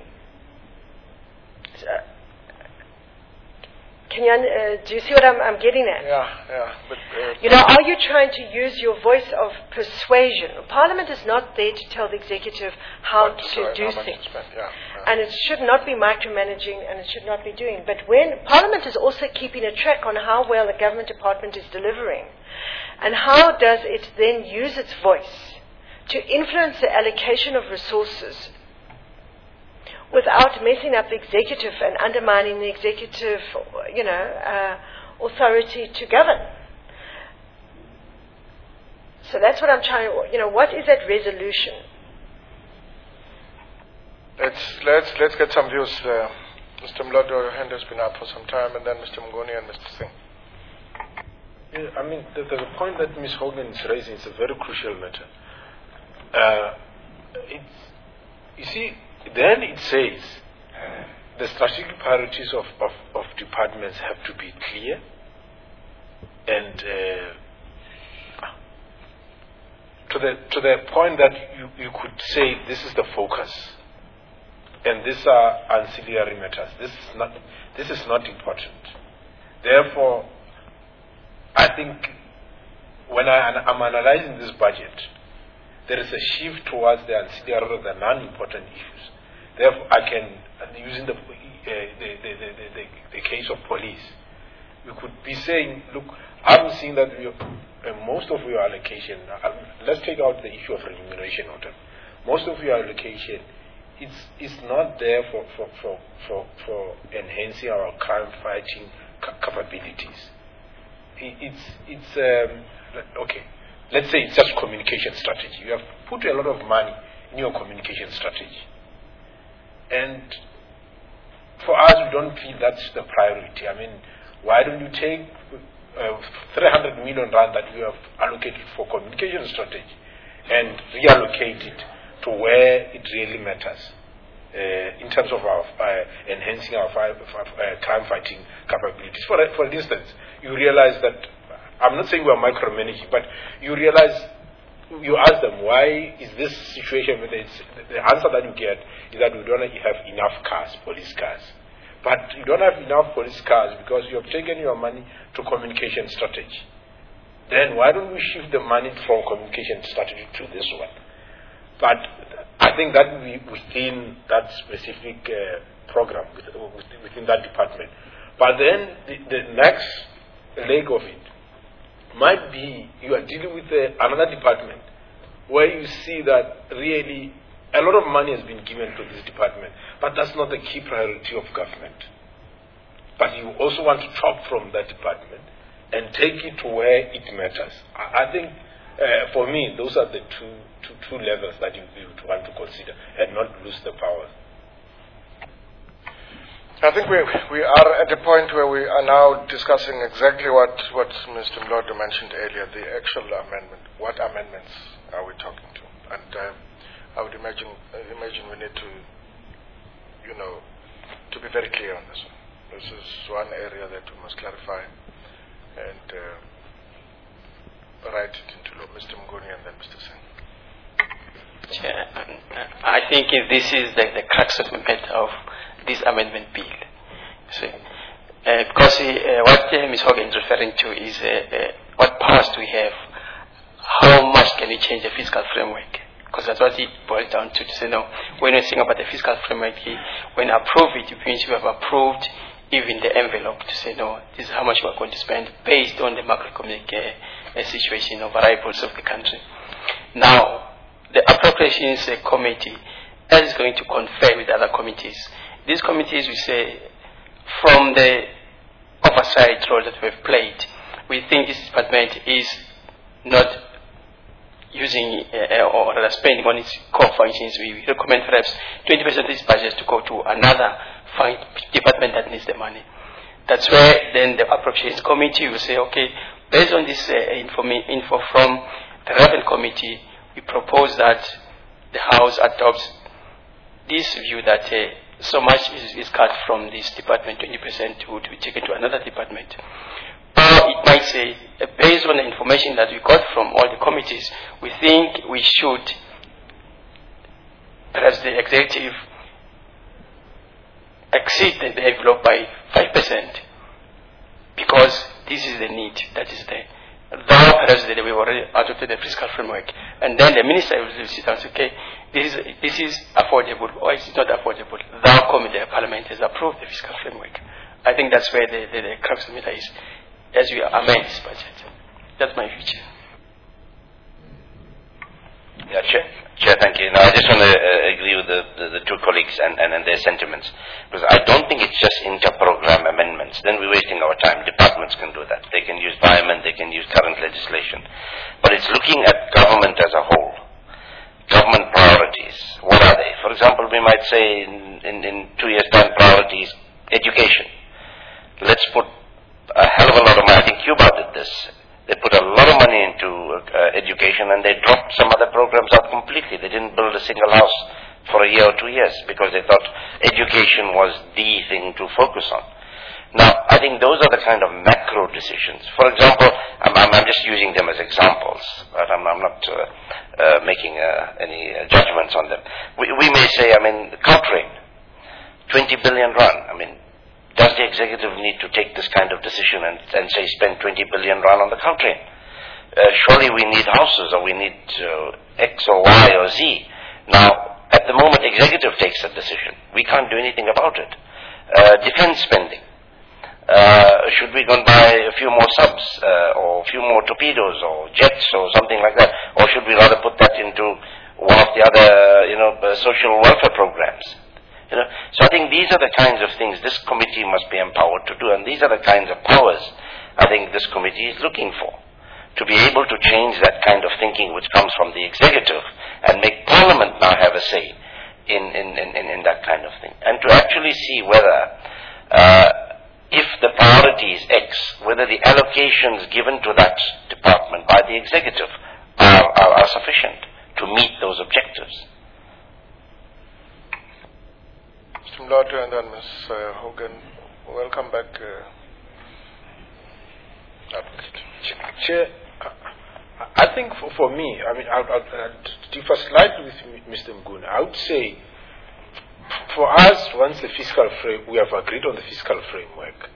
Do you see what I'm getting at? Yeah. But, are you trying to use your voice of persuasion? Parliament is not there to tell the executive how to do things. And it should not be micromanaging, and it should not be doing. But when Parliament is also keeping a track on how well a government department is delivering, and how does it then use its voice to influence the allocation of resources without messing up the executive and undermining the executive, authority to govern. So that's what I'm trying to, what is that resolution? Let's get some views. Mr. Mlodo, your hand has been up for some time, and then Mr. Mngoni and Mr. Singh. Yeah, the point that Ms. Hogan is raising is a very crucial matter. You see, then it says the strategic priorities of departments have to be clear and to the point that you could say this is the focus and these are ancillary matters. This is not important. Therefore, I think when I'm analyzing this budget, there is a shift towards the ancillary rather than non-important issues. Therefore, I can, using the case of police, we could be saying, look, I'm seeing that most of your allocation, let's take out the issue of remuneration. Most of your allocation is not there for enhancing our crime fighting capabilities. Okay. Let's say it's just communication strategy. You have put a lot of money in your communication strategy. And for us, we don't feel that's the priority. I mean, why don't you take 300 million rand that you have allocated for communication strategy and reallocate it to where it really matters in terms of our enhancing our crime fighting capabilities. For instance, you realize that, I'm not saying we are micromanaging, but you realize, you ask them, why is this situation, the answer that you get is that we don't have enough cars, police cars. But you don't have enough police cars because you have taken your money to communication strategy. Then why don't we shift the money from communication strategy to this one? But I think that will be within that specific program, within that department. But then the next leg of it might be you are dealing with another department where you see that really a lot of money has been given to this department, but that's not the key priority of government. But you also want to chop from that department and take it to where it matters. I think for me, those are the two levels that you would want to consider and not lose the power. I think we are at a point where we are now discussing exactly what Mr. Mlodo mentioned earlier, the actual amendment. What amendments are we talking to? And I would imagine we need to, to be very clear on this one. This is one area that we must clarify and write it into law. Mr. Mnguni and then Mr. Sen. Chair, I think this is the crux of the matter of this amendment bill. So, because what Ms. Hogan is referring to is what powers do we have, how much can we change the fiscal framework? Because that's what it boils down to say, no, when we think about the fiscal framework, when approve it means we have approved even the envelope to say, no, this is how much we are going to spend based on the macroeconomic situation or variables of the country. Now, the appropriations committee is going to confer with other committees. These committees, we say, from the oversight role that we've played, we think this department is not using or rather spending on its core functions. We recommend perhaps 20% of this budget to go to another department that needs the money. That's where then the appropriations committee will say, okay, based on this info from the relevant committee, we propose that the House adopts this view that so much is cut from this department, 20% to be taken to another department. Or it might say, based on the information that we got from all the committees, we think we should, perhaps the executive, exceed the envelope by 5%, because this is the need that is there. Though perhaps we already adopted the fiscal framework, and then the minister will sit down and say, okay, this is affordable or it's not affordable. Thou committee, the parliament has approved the fiscal framework. I think that's where the crux of the matter is, as we amend this budget. That's my view, Chair. Yeah, Chair, thank you. Now, I just want to agree with the two colleagues and their sentiments, because I don't think it's just inter-program amendments. Then we're wasting our time. Departments can do that. They can use environment, they can use current legislation. But it's looking at government as a whole. Government priorities. What are they? For example, we might say in 2 years' time, priorities, education. Let's put a hell of a lot of money. I think Cuba did this. They put a lot of money into education and they dropped some other programs out completely. They didn't build a single house for a year or 2 years because they thought education was the thing to focus on. Now, I think those are the kind of macro decisions. For example, I'm just using them as examples, but I'm not making any judgments on them. We may say, the Caltrain, 20 billion rand. Does the executive need to take this kind of decision and say spend 20 billion rand on the Caltrain? Surely we need houses or we need X or Y or Z. Now, at the moment, executive takes that decision. We can't do anything about it. Defense spending. Should we go and buy a few more subs or a few more torpedoes or jets or something like that? Or should we rather put that into one of the other, social welfare programs? So I think these are the kinds of things this committee must be empowered to do, and these are the kinds of powers I think this committee is looking for, to be able to change that kind of thinking which comes from the executive and make Parliament now have a say in that kind of thing, and to actually see whether if the priority is X, whether the allocations given to that department by the executive are sufficient to meet those objectives. Mr. Mlotha and then Ms. Hogan. Welcome back. Chair, I think for me, I'll differ slightly with Mr. Mnguni. I would say, for us, once the fiscal frame, we have agreed on the fiscal framework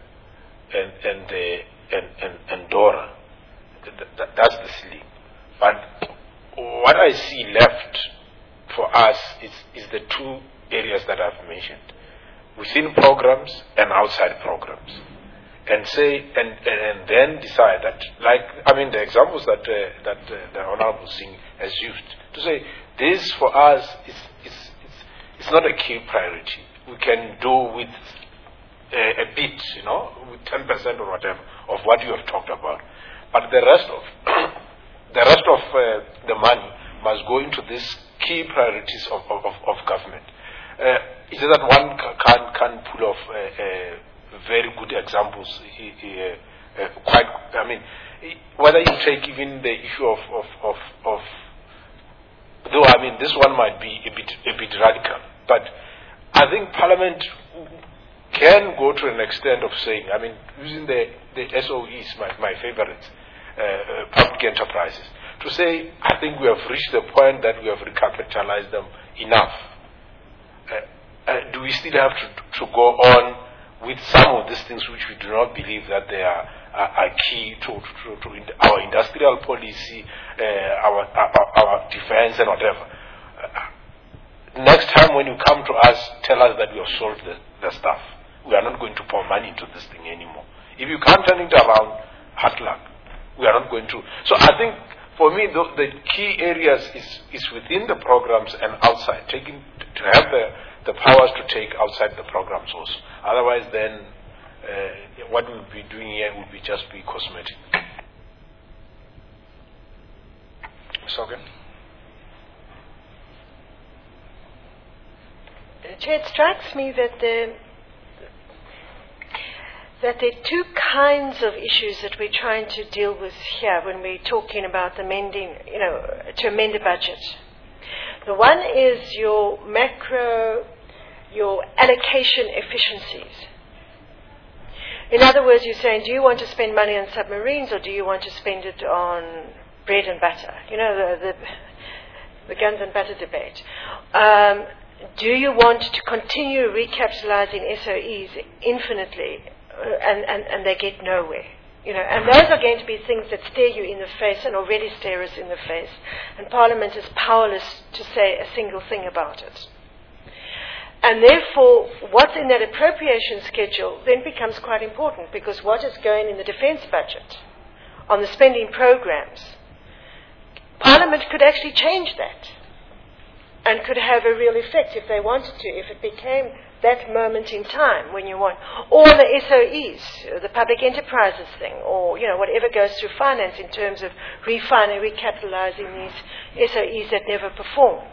and DORA. That's the ceiling. But what I see left for us is the two areas that I've mentioned, within programs and outside programs, and say and then decide that, the examples that the Honourable Singh has used, to say this for us it's not a key priority. We can do with a bit, with 10% or whatever of what you have talked about, but the rest of the money must go into these key priorities of government. It's just that one can pull off very good examples. Whether you take even the issue of though this one might be a bit radical, but I think Parliament can go to an extent of saying, using the SOEs, my favorites, public enterprises, to say, I think we have reached the point that we have recapitalized them enough. Do we still have to go on with some of these things which we do not believe that they are key to our industrial policy, our defense and whatever? Next time when you come to us, tell us that we have solved the stuff. We are not going to pour money into this thing anymore. If you can't turn it around, hard luck. We are not going to. So I think for me the key areas is within the programs and outside, to have the powers to take outside the programs also. Otherwise then what we'll be doing here will just be cosmetic. Sogan. Chair, it strikes me that there are two kinds of issues that we're trying to deal with here when we're talking about amending, to amend the budget. The one is your macro, your allocation efficiencies. In other words, you're saying, do you want to spend money on submarines or do you want to spend it on bread and butter? The guns and butter debate. Do you want to continue recapitalizing SOEs infinitely and they get nowhere? And those are going to be things that stare you in the face and already stare us in the face. And Parliament is powerless to say a single thing about it. And therefore, what's in that appropriation schedule then becomes quite important, because what is going in the defence budget on the spending programs, Parliament could actually change that and could have a real effect if they wanted to, if it became that moment in time when you want, or the SOEs, the public enterprises thing, or whatever goes through finance in terms of recapitalizing these SOEs that never perform.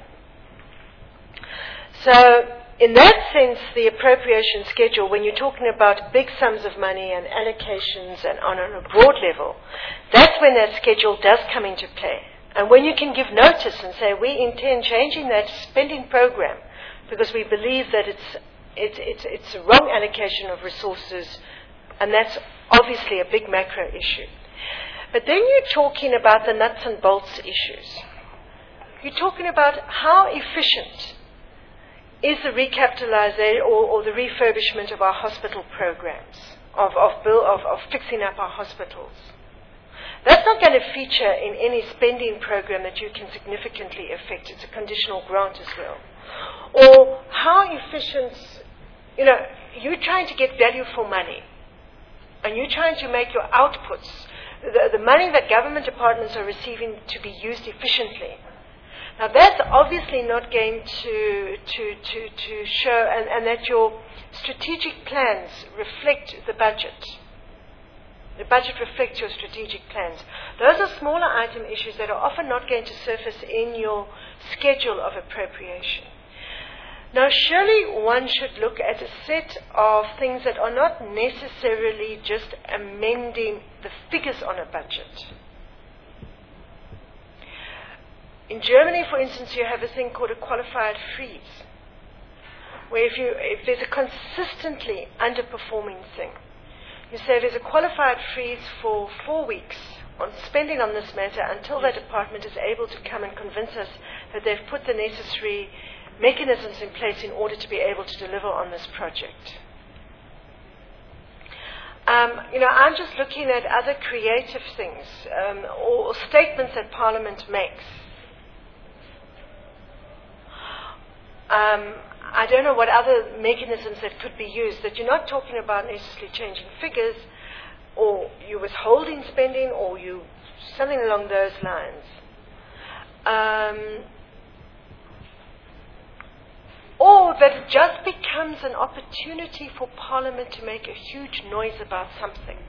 So in that sense, the appropriation schedule, when you're talking about big sums of money and allocations and on a broad level, that's when that schedule does come into play. And when you can give notice and say, we intend changing that spending program because we believe that it's a wrong allocation of resources, and that's obviously a big macro issue. But then you're talking about the nuts and bolts issues. You're talking about how efficient is the recapitalization or the refurbishment of our hospital programs, of fixing up our hospitals. That's not going to feature in any spending program that you can significantly affect. It's a conditional grant as well. Or how efficient, you're trying to get value for money, and you're trying to make your outputs, the money that government departments are receiving, to be used efficiently. Now that's obviously not going to show, and that your strategic plans reflect the budget. The budget reflects your strategic plans. Those are smaller item issues that are often not going to surface in your schedule of appropriation. Now, surely one should look at a set of things that are not necessarily just amending the figures on a budget. In Germany, for instance, you have a thing called a qualified freeze, where if there's a consistently underperforming thing, you say there's a qualified freeze for 4 weeks on spending on this matter until that department is able to come and convince us that they've put the necessary mechanisms in place in order to be able to deliver on this project. I'm just looking at other creative things or statements that Parliament makes. I don't know what other mechanisms that could be used, that you're not talking about necessarily changing figures, or you withholding spending, or you something along those lines. Or that it just becomes an opportunity for Parliament to make a huge noise about something.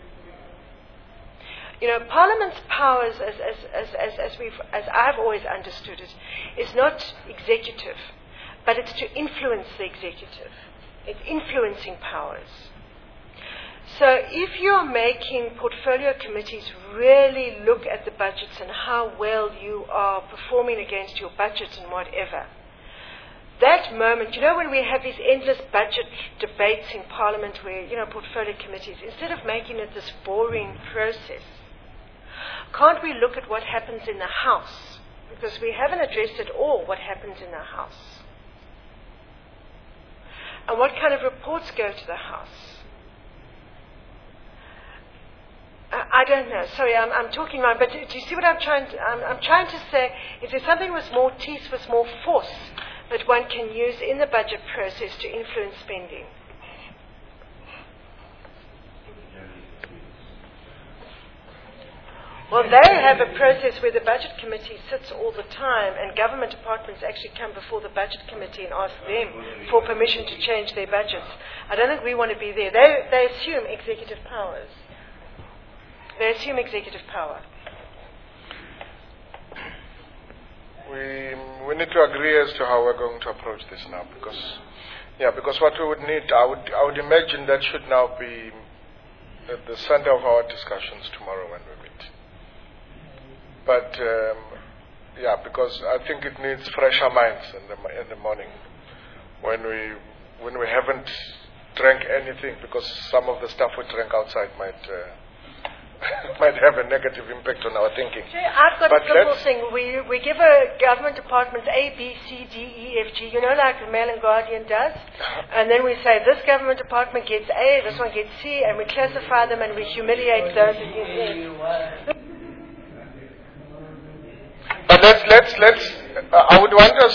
Parliament's powers, as I've always understood it, is not executive, but it's to influence the executive. It's influencing powers. So if you're making portfolio committees really look at the budgets and how well you are performing against your budget and whatever, that moment, when we have these endless budget debates in Parliament where, portfolio committees, instead of making it this boring process, can't we look at what happens in the House? Because we haven't addressed at all what happens in the House. And what kind of reports go to the House? I don't know. Sorry, I'm talking around. But do you see what I'm trying to... I'm trying to say, if there's something with more teeth, with more force, that one can use in the budget process to influence spending. Well, they have a process where the budget committee sits all the time, and government departments actually come before the budget committee and ask them for permission to change their budgets. I don't think we want to be there. They assume executive powers. They assume executive power. We need to agree as to how we're going to approach this now, because what we would need, I would imagine that should now be at the center of our discussions tomorrow when we meet. But because I think it needs fresher minds in the morning when we haven't drank anything, because some of the stuff we drank outside might have a negative impact on our thinking. I've got a simple thing. We give a government department A, B, C, D, E, F, G, like the Mail and Guardian does. And then we say this government department gets A, this one gets C, and we classify them and we humiliate those who get A. But let's. I would want us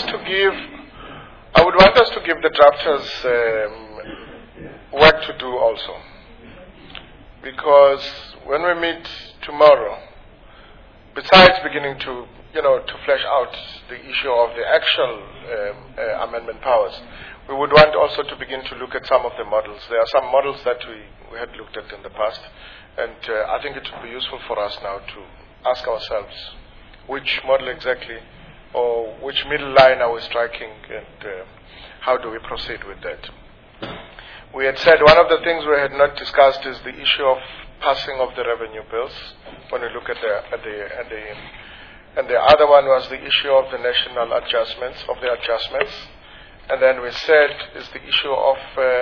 to give the drafters work to do also, because when we meet tomorrow, besides beginning to flesh out the issue of the actual amendment powers, we would want also to begin to look at some of the models. There are some models that we had looked at in the past, and I think it would be useful for us now to ask ourselves which model exactly, or which middle line are we striking, and how do we proceed with that. We had said one of the things we had not discussed is the issue of passing of the revenue bills. When we look at and the other one was the issue of the national adjustments, And then we said is the issue of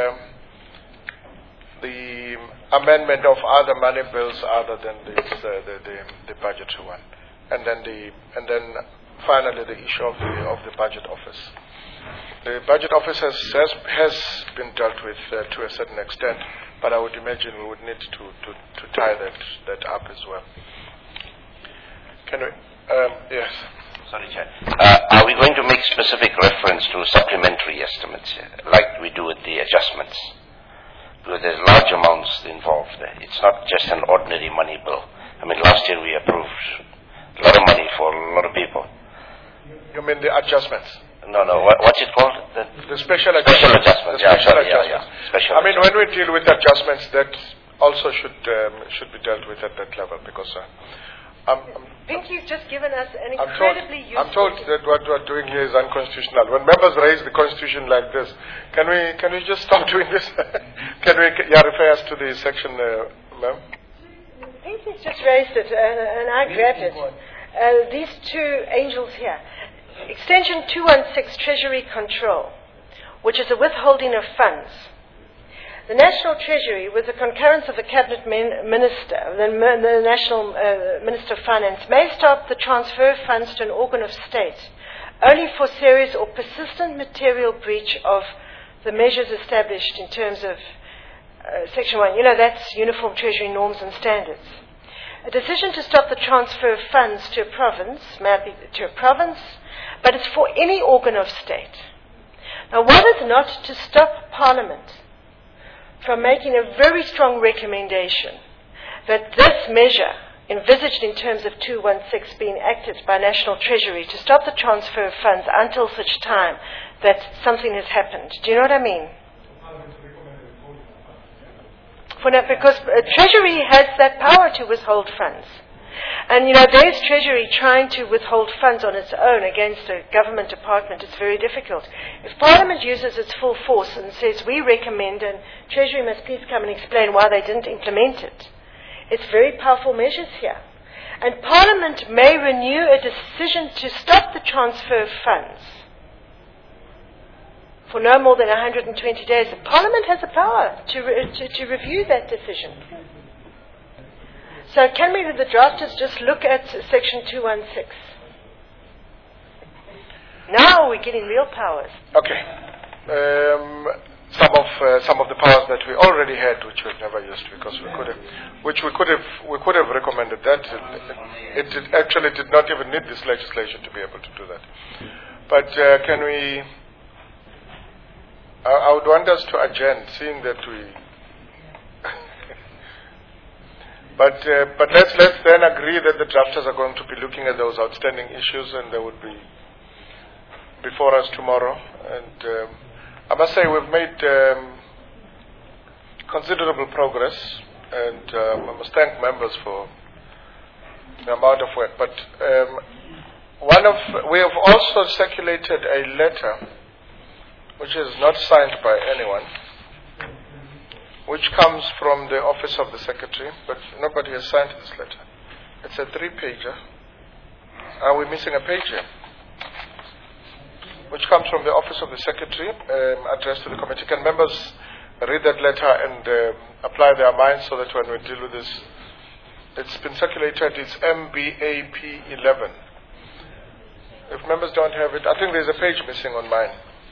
the amendment of other money bills other than the budgetary one, and then finally the issue of the budget office. The budget office has been dealt with to a certain extent, but I would imagine we would need to tie that up as well. Can we? Yes. Sorry, Chair. Are we going to make specific reference to supplementary estimates, like we do with the adjustments? Because there's large amounts involved there. It's not just an ordinary money bill. I mean, last year we approved a lot of money for a lot of people. You mean the adjustments? No. What's it called? The special adjustments. Special adjustments. Special I mean, when we deal with adjustments, that also should be dealt with at that level, because Pinky's just given us an incredibly useful... I'm told that what we're doing here is unconstitutional. When members raise the Constitution like this, can we just stop doing this? Can we refer us to the section, ma'am? Pinky's just raised it, and I grabbed it. These two angels here. Extension 216, Treasury Control, which is a withholding of funds. The National Treasury, with the concurrence of the Cabinet Minister, the National Minister of Finance, may stop the transfer of funds to an organ of state only for serious or persistent material breach of the measures established in terms of Section 1. That's Uniform Treasury Norms and Standards. A decision to stop the transfer of funds to a province may be to a province, but it's for any organ of state. Now, what is not to stop Parliament from making a very strong recommendation that this measure, envisaged in terms of 216 being acted by National Treasury to stop the transfer of funds until such time that something has happened. Do you know what I mean? Because Treasury has that power to withhold funds. And, there's Treasury trying to withhold funds on its own against a government department. It's very difficult. If Parliament uses its full force and says, we recommend, and Treasury must please come and explain why they didn't implement it, it's very powerful measures here. And Parliament may renew a decision to stop the transfer of funds for no more than 120 days. The Parliament has the power to review that decision. So can we, the drafters, just look at Section 216? Now we're getting real powers. Okay. Some of the powers that we already had, which we've never used, because we could have recommended that. It actually did not even need this legislation to be able to do that. But can we? I would want us to adjourn, seeing that we. But let's then agree that the drafters are going to be looking at those outstanding issues, and they would be before us tomorrow. And I must say we've made considerable progress, and I must thank members for the amount of work. But we have also circulated a letter which is not signed by anyone, which comes from the Office of the Secretary, but nobody has signed this letter. It's a 3-pager. Are we missing a page here? Which comes from the Office of the Secretary, addressed to the committee. Can members read that letter and apply their minds so that when we deal with this, it's been circulated, it's MBAP 11. If members don't have it, I think there's a page missing on mine.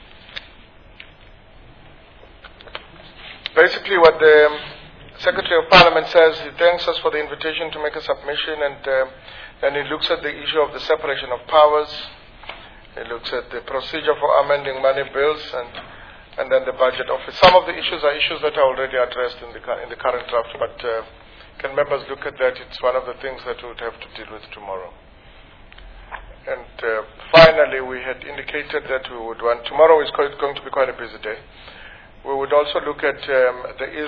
Basically what the Secretary of Parliament says, he thanks us for the invitation to make a submission, and then he looks at the issue of the separation of powers. He looks at the procedure for amending money bills, and then the budget office. Some of the issues are issues that are already addressed in the current draft, but can members look at that? It's one of the things that we would have to deal with tomorrow. And finally, we had indicated that we would want, tomorrow is going to be quite a busy day. We would also look at, there is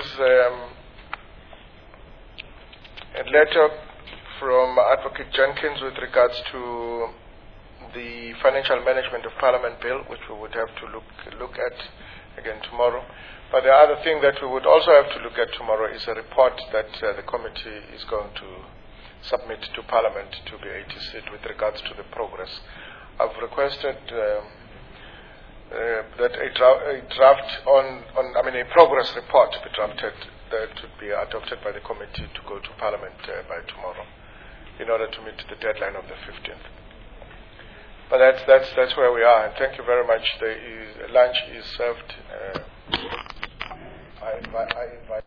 a letter from Advocate Jenkins with regards to the Financial Management of Parliament Bill, which we would have to look at again tomorrow. But the other thing that we would also have to look at tomorrow is a report that the committee is going to submit to Parliament to be ATC'd with regards to the progress. I've requested that a draft on a progress report to be drafted that would be adopted by the committee to go to Parliament by tomorrow, in order to meet the deadline of the 15th. But that's where we are, and thank you very much. The lunch is served. I invite